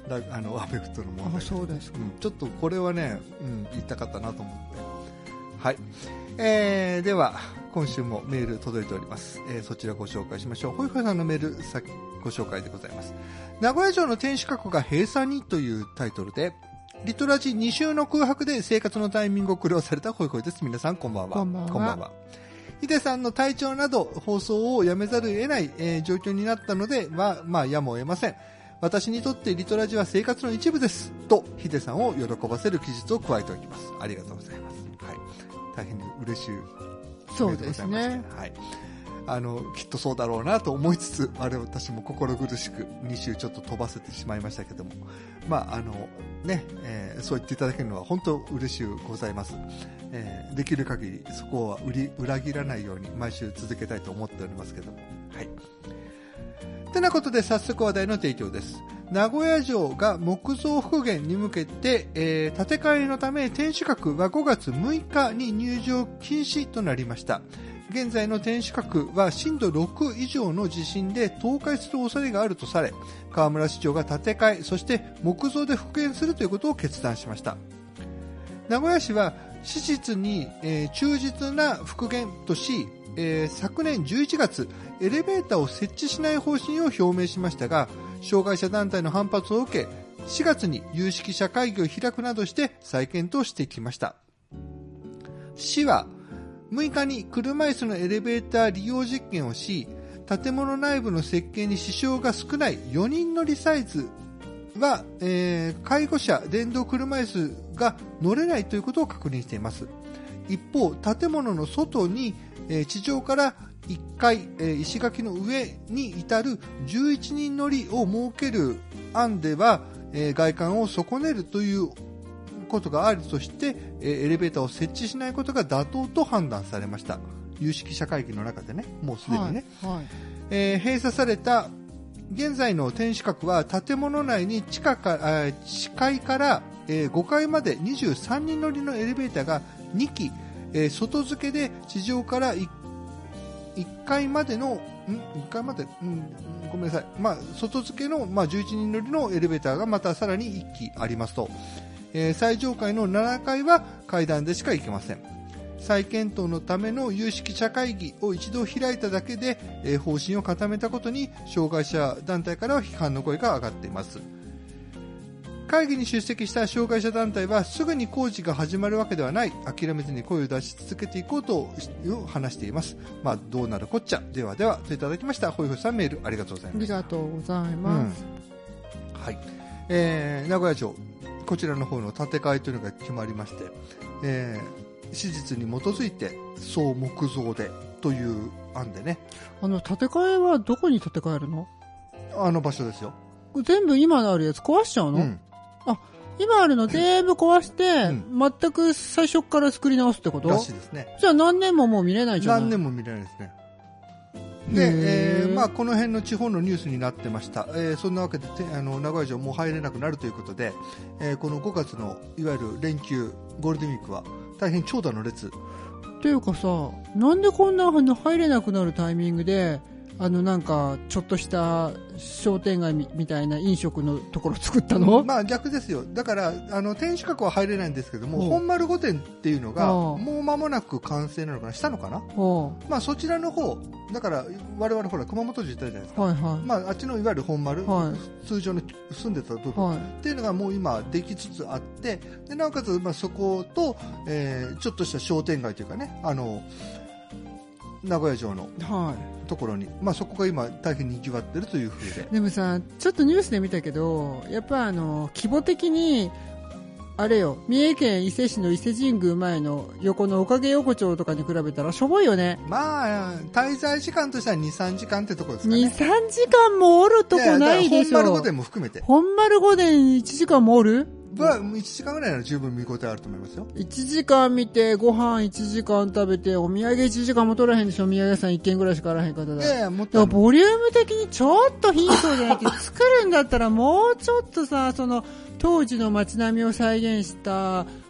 Speaker 1: あのアメフトの問題、
Speaker 2: あ、そうですか、
Speaker 1: うん、ちょっとこれはね、うん、言いたかったなと思って、はい、えー、では今週もメール届いております、えー、そちらご紹介しましょう。ホイホイさんのメール先ご紹介でございます。名古屋城の天守閣が閉鎖にというタイトルで、リトラジに週の空白で生活のタイミングを苦労されたホイホイです。皆さんこんばんは。
Speaker 2: こんばんは。
Speaker 1: こんばんは。ヒデさんの体調など放送をやめざるを得ない、えー、状況になったのでは、まあやむを得ません。私にとってリトラジは生活の一部ですとヒデさんを喜ばせる記述を加えておきます。ありがとうございます。はい、大変に嬉しい。
Speaker 2: そうですね。
Speaker 1: はい。あのきっとそうだろうなと思いつつ、あれ私も心苦しくに週ちょっと飛ばせてしまいましたけども、まああのね、えー、そう言っていただけるのは本当嬉しゅうございます。えー、できる限りそこは売り裏切らないように毎週続けたいと思っておりますけども、はい。てなことで早速話題の提供です。名古屋城が木造復元に向けて、えー、建て替えのため天守閣はごがつむいかに入場禁止となりました。現在の天守閣は震度ろく以上の地震で倒壊する恐れがあるとされ、河村市長が建て替え、そして木造で復元するということを決断しました。名古屋市は史実に、えー、忠実な復元とし、えー、昨年じゅういちがつエレベーターを設置しない方針を表明しましたが、障害者団体の反発を受けしがつに有識者会議を開くなどして再検討してきました。市はむいかに車椅子のエレベーター利用実験をし、建物内部の設計に支障が少ないよにん乗りサイズは、えー、介護者電動車椅子が乗れないということを確認しています。一方、建物の外に、えー、地上からいっかい、えー、石垣の上に至るじゅういちにん乗りを設ける案では、えー、外観を損ねるということがあるとして、えー、エレベーターを設置しないことが妥当と判断されました。有識者会議の中でね、もうすでにね、はいはい、えー、閉鎖された現在の天守閣は建物内に地下か地階から、えー、ごかいまでにじゅうさんにん乗りのエレベーターがにき、えー、外付けで地上からいっかいまでのんいっかいまで、うん、ごめんなさい、まあ、外付けの、まあ、じゅういちにん乗りのエレベーターがまたさらにいっきありますと、えー、最上階のななかいは階段でしか行けません。再検討のための有識者会議を一度開いただけで、えー、方針を固めたことに障害者団体からは批判の声が上がっています。会議に出席した障害者団体はすぐに工事が始まるわけではない、諦めずに声を出し続けていこうと話しています。まあ、どうなるこっちゃ、ではではといただきました。ほいほいさんメールありがとうございます。
Speaker 2: ありがとうございます、
Speaker 1: うん、はい、えー、名古屋城こちらの方の建て替えというのが決まりまして、えー、史実に基づいて総木造でという案でね。
Speaker 2: あの建て替えはどこに建て替えるの？
Speaker 1: あの場所ですよ。
Speaker 2: 全部今のあるやつ壊しちゃうの？うん、あ、今あるの全部壊して、うん、全く最初から作り直すってこと？
Speaker 1: らしいですね。
Speaker 2: じゃあ何年ももう見れないじゃない？何
Speaker 1: 年も見れないですね。で、えーまあ、この辺の地方のニュースになってました、えー、そんなわけであの名古屋城もう入れなくなるということで、えー、このごがつのいわゆる連休ゴールデンウィークは大変長蛇の列
Speaker 2: っていうかさ、なんでこんな入れなくなるタイミングであのなんかちょっとした商店街 み, みたいな飲食のところ作ったの？
Speaker 1: まあ逆ですよ。だからあの天守閣は入れないんですけども、本丸御殿っていうのがもう間もなく完成なのかな、したのかな。まあそちらの方だから我々ほら熊本市行ったじゃないですか。はいはい、まああっちのいわゆる本丸、はい、通常の住んでた部分、はい、っていうのがもう今できつつあって、でなおかつまあそこと、えー、ちょっとした商店街というかね、あの名古屋城のところに、はい、まあ、そこが今大変にぎわってるという風で。
Speaker 2: でもさ、ちょっとニュースで見たけど、やっぱあの規模的にあれよ、三重県伊勢市の伊勢神宮前の横のおかげ横丁とかに比べたらしょぼいよね。
Speaker 1: まあ滞在時間としては にさんじかんってところですかね。
Speaker 2: にさんじかんもおるとこないでしょ。
Speaker 1: 本丸御殿も含めて
Speaker 2: 本丸御殿いちじかんもおる？
Speaker 1: いちじかんぐらいなら十分見応えあると思いますよ。
Speaker 2: いちじかん見てご飯いちじかん食べてお土産いちじかんも取らへんでしょ。お土産屋さんいっけんぐらいしかあらへん方だ。いやいや、もっとボリューム的にちょっと貧相じゃなくて作るんだったらもうちょっとさ、その当時の街並みを再現した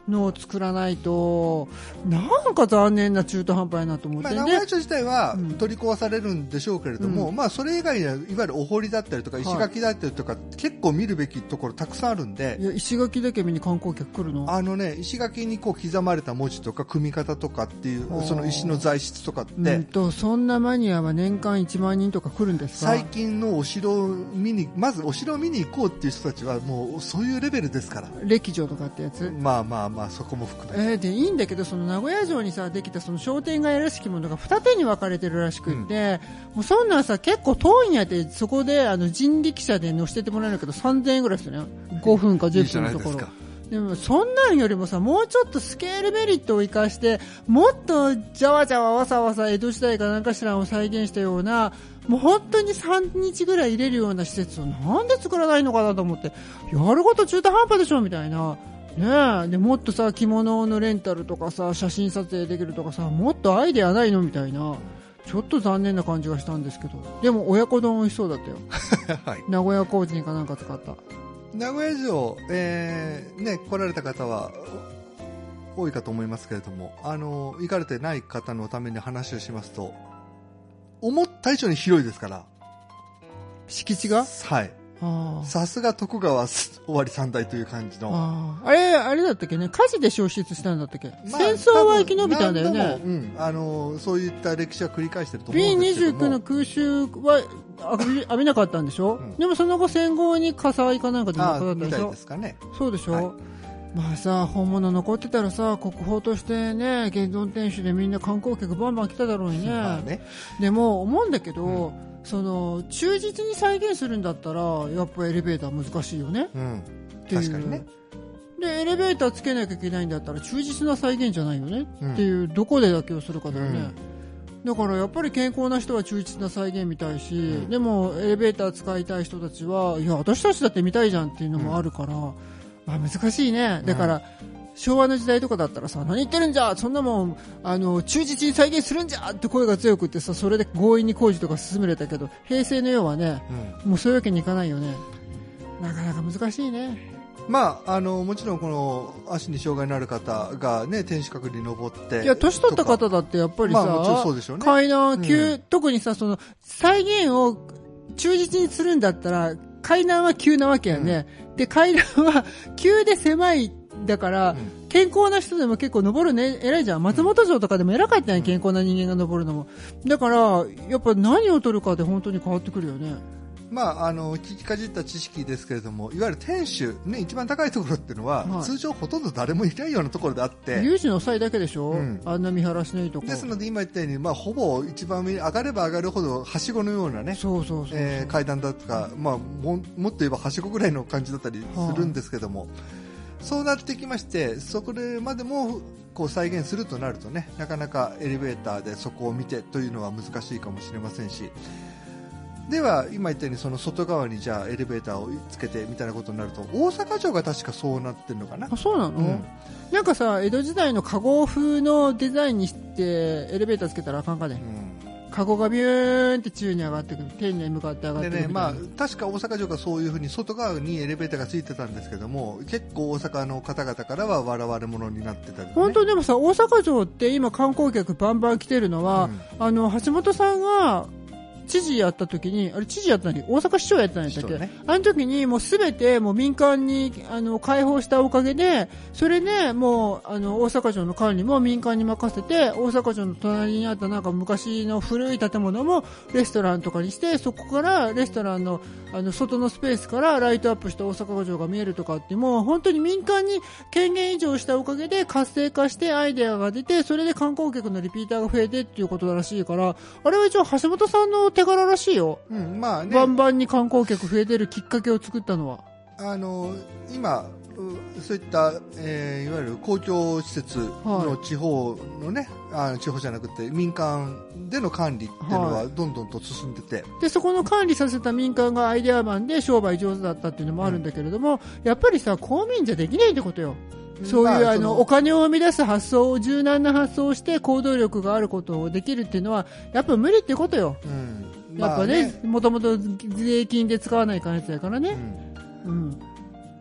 Speaker 2: のを作らないとなんか残念な中途半端やなと思って、ね、
Speaker 1: まあ、名古屋城自体は取り壊されるんでしょうけれども、うん、まあ、それ以外にはいわゆるお堀だったりとか石垣だったりとか、はい、結構見るべきところたくさんあるんで。
Speaker 2: いや石垣だけ見に観光客来るの？
Speaker 1: あのね、石垣にこう刻まれた文字とか組み方とかっていうその石の材質とかって、うん
Speaker 2: とそんなマニアは年間いちまんにんとか来るんですか？
Speaker 1: 最近のお城を見にまずお城を見に行こうっていう人たちはもうそういうレベルですから。
Speaker 2: 歴城とかってやつ？
Speaker 1: まあまあまあそこも含めて、
Speaker 2: えー、でいいんだけど、その名古屋城にさできたその商店街らしきものが二手に分かれてるらしくって、うん、もうそんなんさ結構遠いんやって、そこであの人力車で乗せてってもらえるけどさんぜんえんぐらいするね。ごふんかじゅっぷんのところ。いいじゃないですか。でもそんなんよりもさ、もうちょっとスケールメリットを生かしてもっとじゃわじゃわわさわさ江戸時代かなんかしらを再現したような、もう本当にさんにちぐらい入れるような施設をなんで作らないのかなと思って、やること中途半端でしょみたいなね。えでもっとさ着物のレンタルとかさ写真撮影できるとかさ、もっとアイデアないのみたいな、ちょっと残念な感じがしたんですけど、でも親子丼美味しそうだったよ、はい、名古屋コーチンかなんか使った
Speaker 1: 名古屋城、えーね、来られた方は多いかと思いますけれども、あの行かれてない方のために話をしますと、思った以上に広いですから。
Speaker 2: 敷地が、
Speaker 1: はい、さすが徳川尾張三代という感じの。
Speaker 2: あ, あれあれだったっけね、火事で焼失したんだったっけ、まあ、戦争は生き延びたんだよね、
Speaker 1: うん、あのそういった歴史は繰り返してると思うん
Speaker 2: ビーに
Speaker 1: ですけども、
Speaker 2: じゅうきゅう の空襲は浴び、浴びなかったんでしょ、うん、でもその後戦後に火災かなんかで亡くなったでしょ。
Speaker 1: みたいですかね。
Speaker 2: そうでしょ、はい、まあさ本物残ってたらさ国宝としてね現存天守でみんな観光客バンバン来ただろうに ね,、まあ、ねでも思うんだけど、うん、その忠実に再現するんだったらやっぱエレベーター難しいよね、うん、っていう
Speaker 1: 確かにね。
Speaker 2: でエレベーターつけなきゃいけないんだったら忠実な再現じゃないよね、うん、っていうどこで妥協するかだよね、うん、だからやっぱり健康な人は忠実な再現見たいし、うん、でもエレベーター使いたい人たちはいや私たちだって見たいじゃんっていうのもあるから、うん、まあ、難しいね。だから、うん、昭和の時代とかだったらさ何言ってるんじゃそんなもんあの忠実に再現するんじゃって声が強くってさ、それで強引に工事とか進めれたけど平成の世はね、うん、もうそういうわけにいかないよね。なかなか難しいね。
Speaker 1: まあ、あのもちろんこの足に障害のある方が、ね、天守閣に登って
Speaker 2: いや年取った方だってやっぱりさ、
Speaker 1: まあ、もちろんそうでしょうね。
Speaker 2: 階段急、うん、特にさその再現を忠実にするんだったら階段は急なわけやね、うん、で階段は急で狭いだから、うん、健康な人でも結構登るね偉いじゃん。松本城とかでも偉かったやん、うん、健康な人間が登るのも。だからやっぱ何を取るかで本当に変わってくるよね。
Speaker 1: まあ、あの聞きかじった知識ですけれども、いわゆる天守、ね、一番高いところっていうのは、はい、通常ほとんど誰もいないようなところであって、
Speaker 2: 有事の際だけでしょ、うん、あんな見晴らしのいいところ
Speaker 1: ですので、今言ったように、まあ、ほぼ一番上に上がれば上がるほどはしごのような、ね、
Speaker 2: そうそうそうそう、
Speaker 1: えー、階段だとか、まあ、も, もっと言えばはしごぐらいの感じだったりするんですけども、はあ、そうなってきまして、そこまでもこう再現するとなるとね、なかなかエレベーターでそこを見てというのは難しいかもしれませんし、では今言ったようにその外側にじゃあエレベーターをつけてみたいなことになると、大阪城が確かそうなってるのかな。
Speaker 2: あ、そうなの、うん、なんかさ江戸時代のカゴ風のデザインにしてエレベーターつけたらあかんかね、うん、カゴがビューンって宙に上がってくる、天に向かって上がってくる
Speaker 1: で、ね、まあ、確か大阪城がそういう風に外側にエレベーターがついてたんですけども、結構大阪の方々からは笑われ者になってたり、ね、
Speaker 2: 本当でもさ大阪城って今観光客バンバン来てるのは、うん、あの橋本さんが知事やった時に、あれ知事やったのに大阪市長やったんやったっけ、ね、あの時にもうすべてもう民間にあの開放したおかげで、それでもうあの大阪城の管理も民間に任せて、大阪城の隣にあったなんか昔の古い建物もレストランとかにして、そこからレストランのあの外のスペースからライトアップした大阪城が見えるとかって、もう本当に民間に権限移譲したおかげで活性化してアイデアが出て、それで観光客のリピーターが増えてっていうことらしいから、あれは一応橋本さんの手柄らしいよ、
Speaker 1: うんまあね、
Speaker 2: バンバンに観光客増えてるきっかけを作ったのは。
Speaker 1: あの今そういった、えー、いわゆる公共施設の地方のね、はい、あ地方じゃなくて民間での管理っていうのはどんどんと進んでて、はい、
Speaker 2: でそこの管理させた民間がアイデアマンで商売上手だったっていうのもあるんだけれども、うん、やっぱりさ公民じゃできないってことよ。そういう、まあ、あのお金を生み出す発想を柔軟な発想をして行動力があることをできるっていうのはやっぱ無理ってことよ、うん、やっぱね、もともと税金で使わない金やつやからね、うんうん、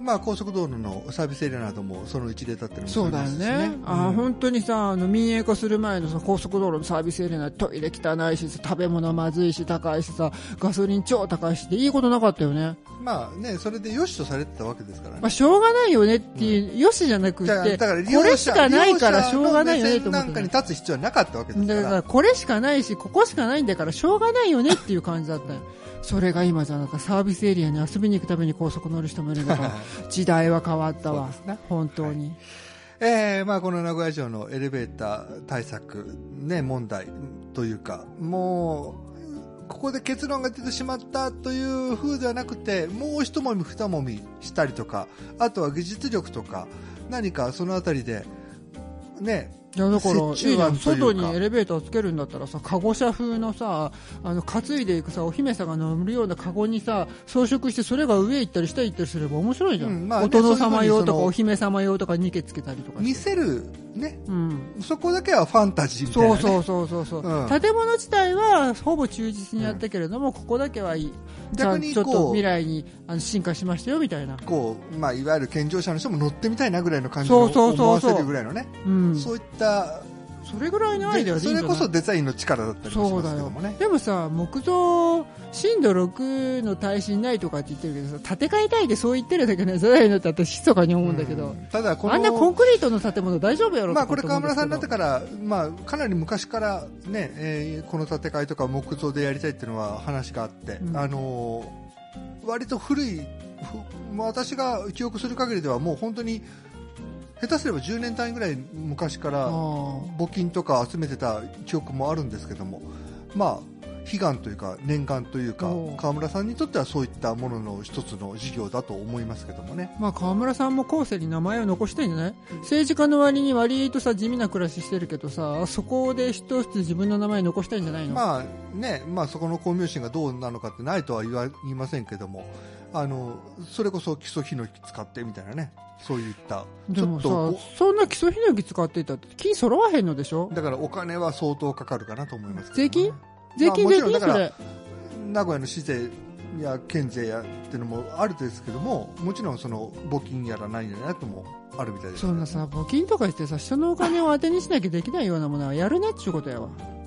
Speaker 1: まあ、高速道路のサービスエリアなどもその一例だったりもしますし、ね、
Speaker 2: そうだよね、うん、あ本当にさあの民営化する前のさ高速道路のサービスエリアトイレ汚いし食べ物まずいし高いしさガソリン超高いしっていいことなかったよね。
Speaker 1: まあね、それで良しとされてたわけですからね、
Speaker 2: まあ、しょうがないよねっていう、うん、良しじゃなくてだからこれしかないからしょうがないよねと思って、
Speaker 1: なんかに立つ必要はなかったわけですから、
Speaker 2: だからこれしかないしここしかないんだからしょうがないよねっていう感じだったよそれが今じゃなくサービスエリアに遊びに行くために高速乗る人もいるんだから時代は変わったわ、ね、本当に、はい。
Speaker 1: えーまあ、この名古屋城のエレベーター対策、ね、問題というかもうここで結論が出てしまったという風ではなくてもう一もみ二もみしたりとかあとは技術力とか何かそのあたりでね
Speaker 2: いやだからいいじゃん外にエレベーターをつけるんだったらさカゴ車風のさあの担いでいくさお姫様が乗るようなカゴにさ装飾してそれが上行ったり下行ったりすれば面白いじゃん、うんまあね、お殿様用とかお姫様用とかにけつけたりとか
Speaker 1: 見せるね、うん、そこだけはファンタジーみたいな、ね、
Speaker 2: そうそうそうそう、うん、建物自体はほぼ忠実にやったけれども、うん、ここだけはいい逆にちょっと未来にあの進化しましたよみたいな
Speaker 1: こう、まあ、いわゆる健常者の人も乗ってみたいなぐらいの感じを思わせるぐらいのねそういった
Speaker 2: それぐらいのアイデアでいいんじゃない？
Speaker 1: それこそデザインの力だったりもしますけどもね。
Speaker 2: でもさ木造震度ろくの耐震ないとかって言ってるけどさ建て替えたいでそう言ってるだけのやつないのって私密かに思うんだけど、うん、ただこのあんなコンクリートの建物大丈夫やろ、
Speaker 1: まあ、これ川村さんになってから、まあ、かなり昔から、ねえー、この建て替えとか木造でやりたいっていうのは話があって、うん、あのー、割と古い私が記憶する限りではもう本当に下手すればじゅうねん単位ぐらい昔から募金とか集めてた記憶もあるんですけども、まあ悲願というか念願というか川村さんにとってはそういったものの一つの事業だと思いますけどもね。
Speaker 2: まあ川村さんも後世に名前を残したいんじゃない？政治家の割に割とさ地味な暮らししてるけどさそこで一つ自分の名前残したいんじゃないの？
Speaker 1: まあね、まあそこの功名心がどうなのかってないとは言わ言いませんけども、あのそれこそ基礎ヒノキ使ってみたいなね、そういった
Speaker 2: でもさそんな基礎ヒノキ使っていたって金揃わへんのでしょ。
Speaker 1: だからお金は相当かかるかなと思いますけど、
Speaker 2: ね、税金税金税金それ
Speaker 1: 名古屋の市税や県税やっていうのもあるんですけども、もちろんその募金やらないんじゃないともあるみたいです、ね、
Speaker 2: そんなさ募金とかしてさ人のお金を当てにしなきゃできないようなものはやるなっていうことやわ。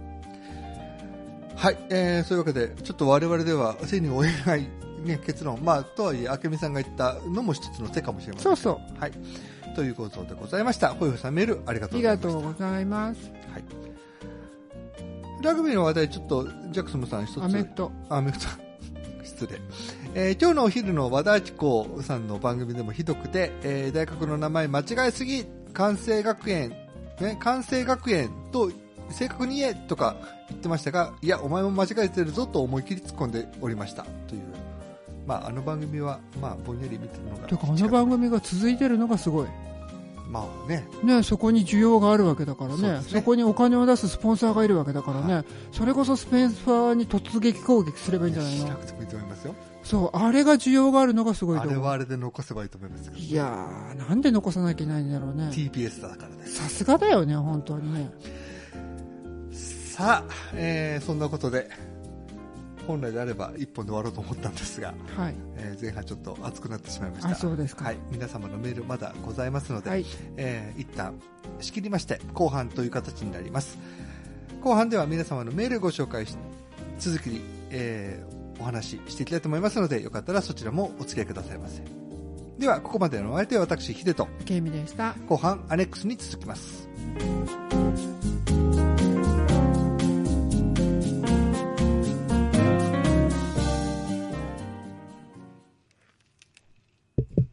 Speaker 1: はい、えー、そういうわけでちょっと我々では背に負えないね、結論、まあ、とはいえ明美さんが言ったのも一つの手かもしれません。
Speaker 2: そうそう、
Speaker 1: はい、ということでございました。ホイホイさんメールありがとうございました。
Speaker 2: ありがとうございます、
Speaker 1: はい、ラグビーの話題ちょっとジャクソムさん一つ
Speaker 2: アメフト
Speaker 1: アメフト失礼、えー、今日のお昼の和田アキ子さんの番組でもひどくて、えー、大学の名前間違えすぎ関西学園、ね、関西学園と正確に言えとか言ってましたが、いやお前も間違えてるぞと思い切り突っ込んでおりましたという、まあ、あの番組は、まあ、ぼんやり見てるのが
Speaker 2: てかあの番組が続いてるのがすごい。
Speaker 1: まあね、
Speaker 2: ね、そこに需要があるわけだから ね, ねそこにお金を出すスポンサーがいるわけだからね、はい、それこそスポンサーに突撃攻撃すればいいんじゃないの。
Speaker 1: しなくてもいいと思いますよ。
Speaker 2: そうあれが需要があるのがすごいと思う。
Speaker 1: あれはあれで残せばいいと思いますよ。
Speaker 2: いやーなんで残さなきゃいけないんだろうね。
Speaker 1: ティーピーエス だからね。
Speaker 2: さすがだよね本当にね。
Speaker 1: さあ、えー、そんなことで本来であればいっぽんで終わろうと思ったんですが、
Speaker 2: はい
Speaker 1: えー、前半ちょっと熱くなってしまいました。
Speaker 2: あそうですか、
Speaker 1: はい、皆様のメールまだございますので、
Speaker 2: はい
Speaker 1: えー、一旦仕切りまして後半という形になります。後半では皆様のメールをご紹介し続きに、えー、お話ししていきたいと思いますので、よかったらそちらもお付き合いくださいませ。ではここまでのお相手は私ヒデと
Speaker 2: ケイミでした。
Speaker 1: 後半アネックスに続きます。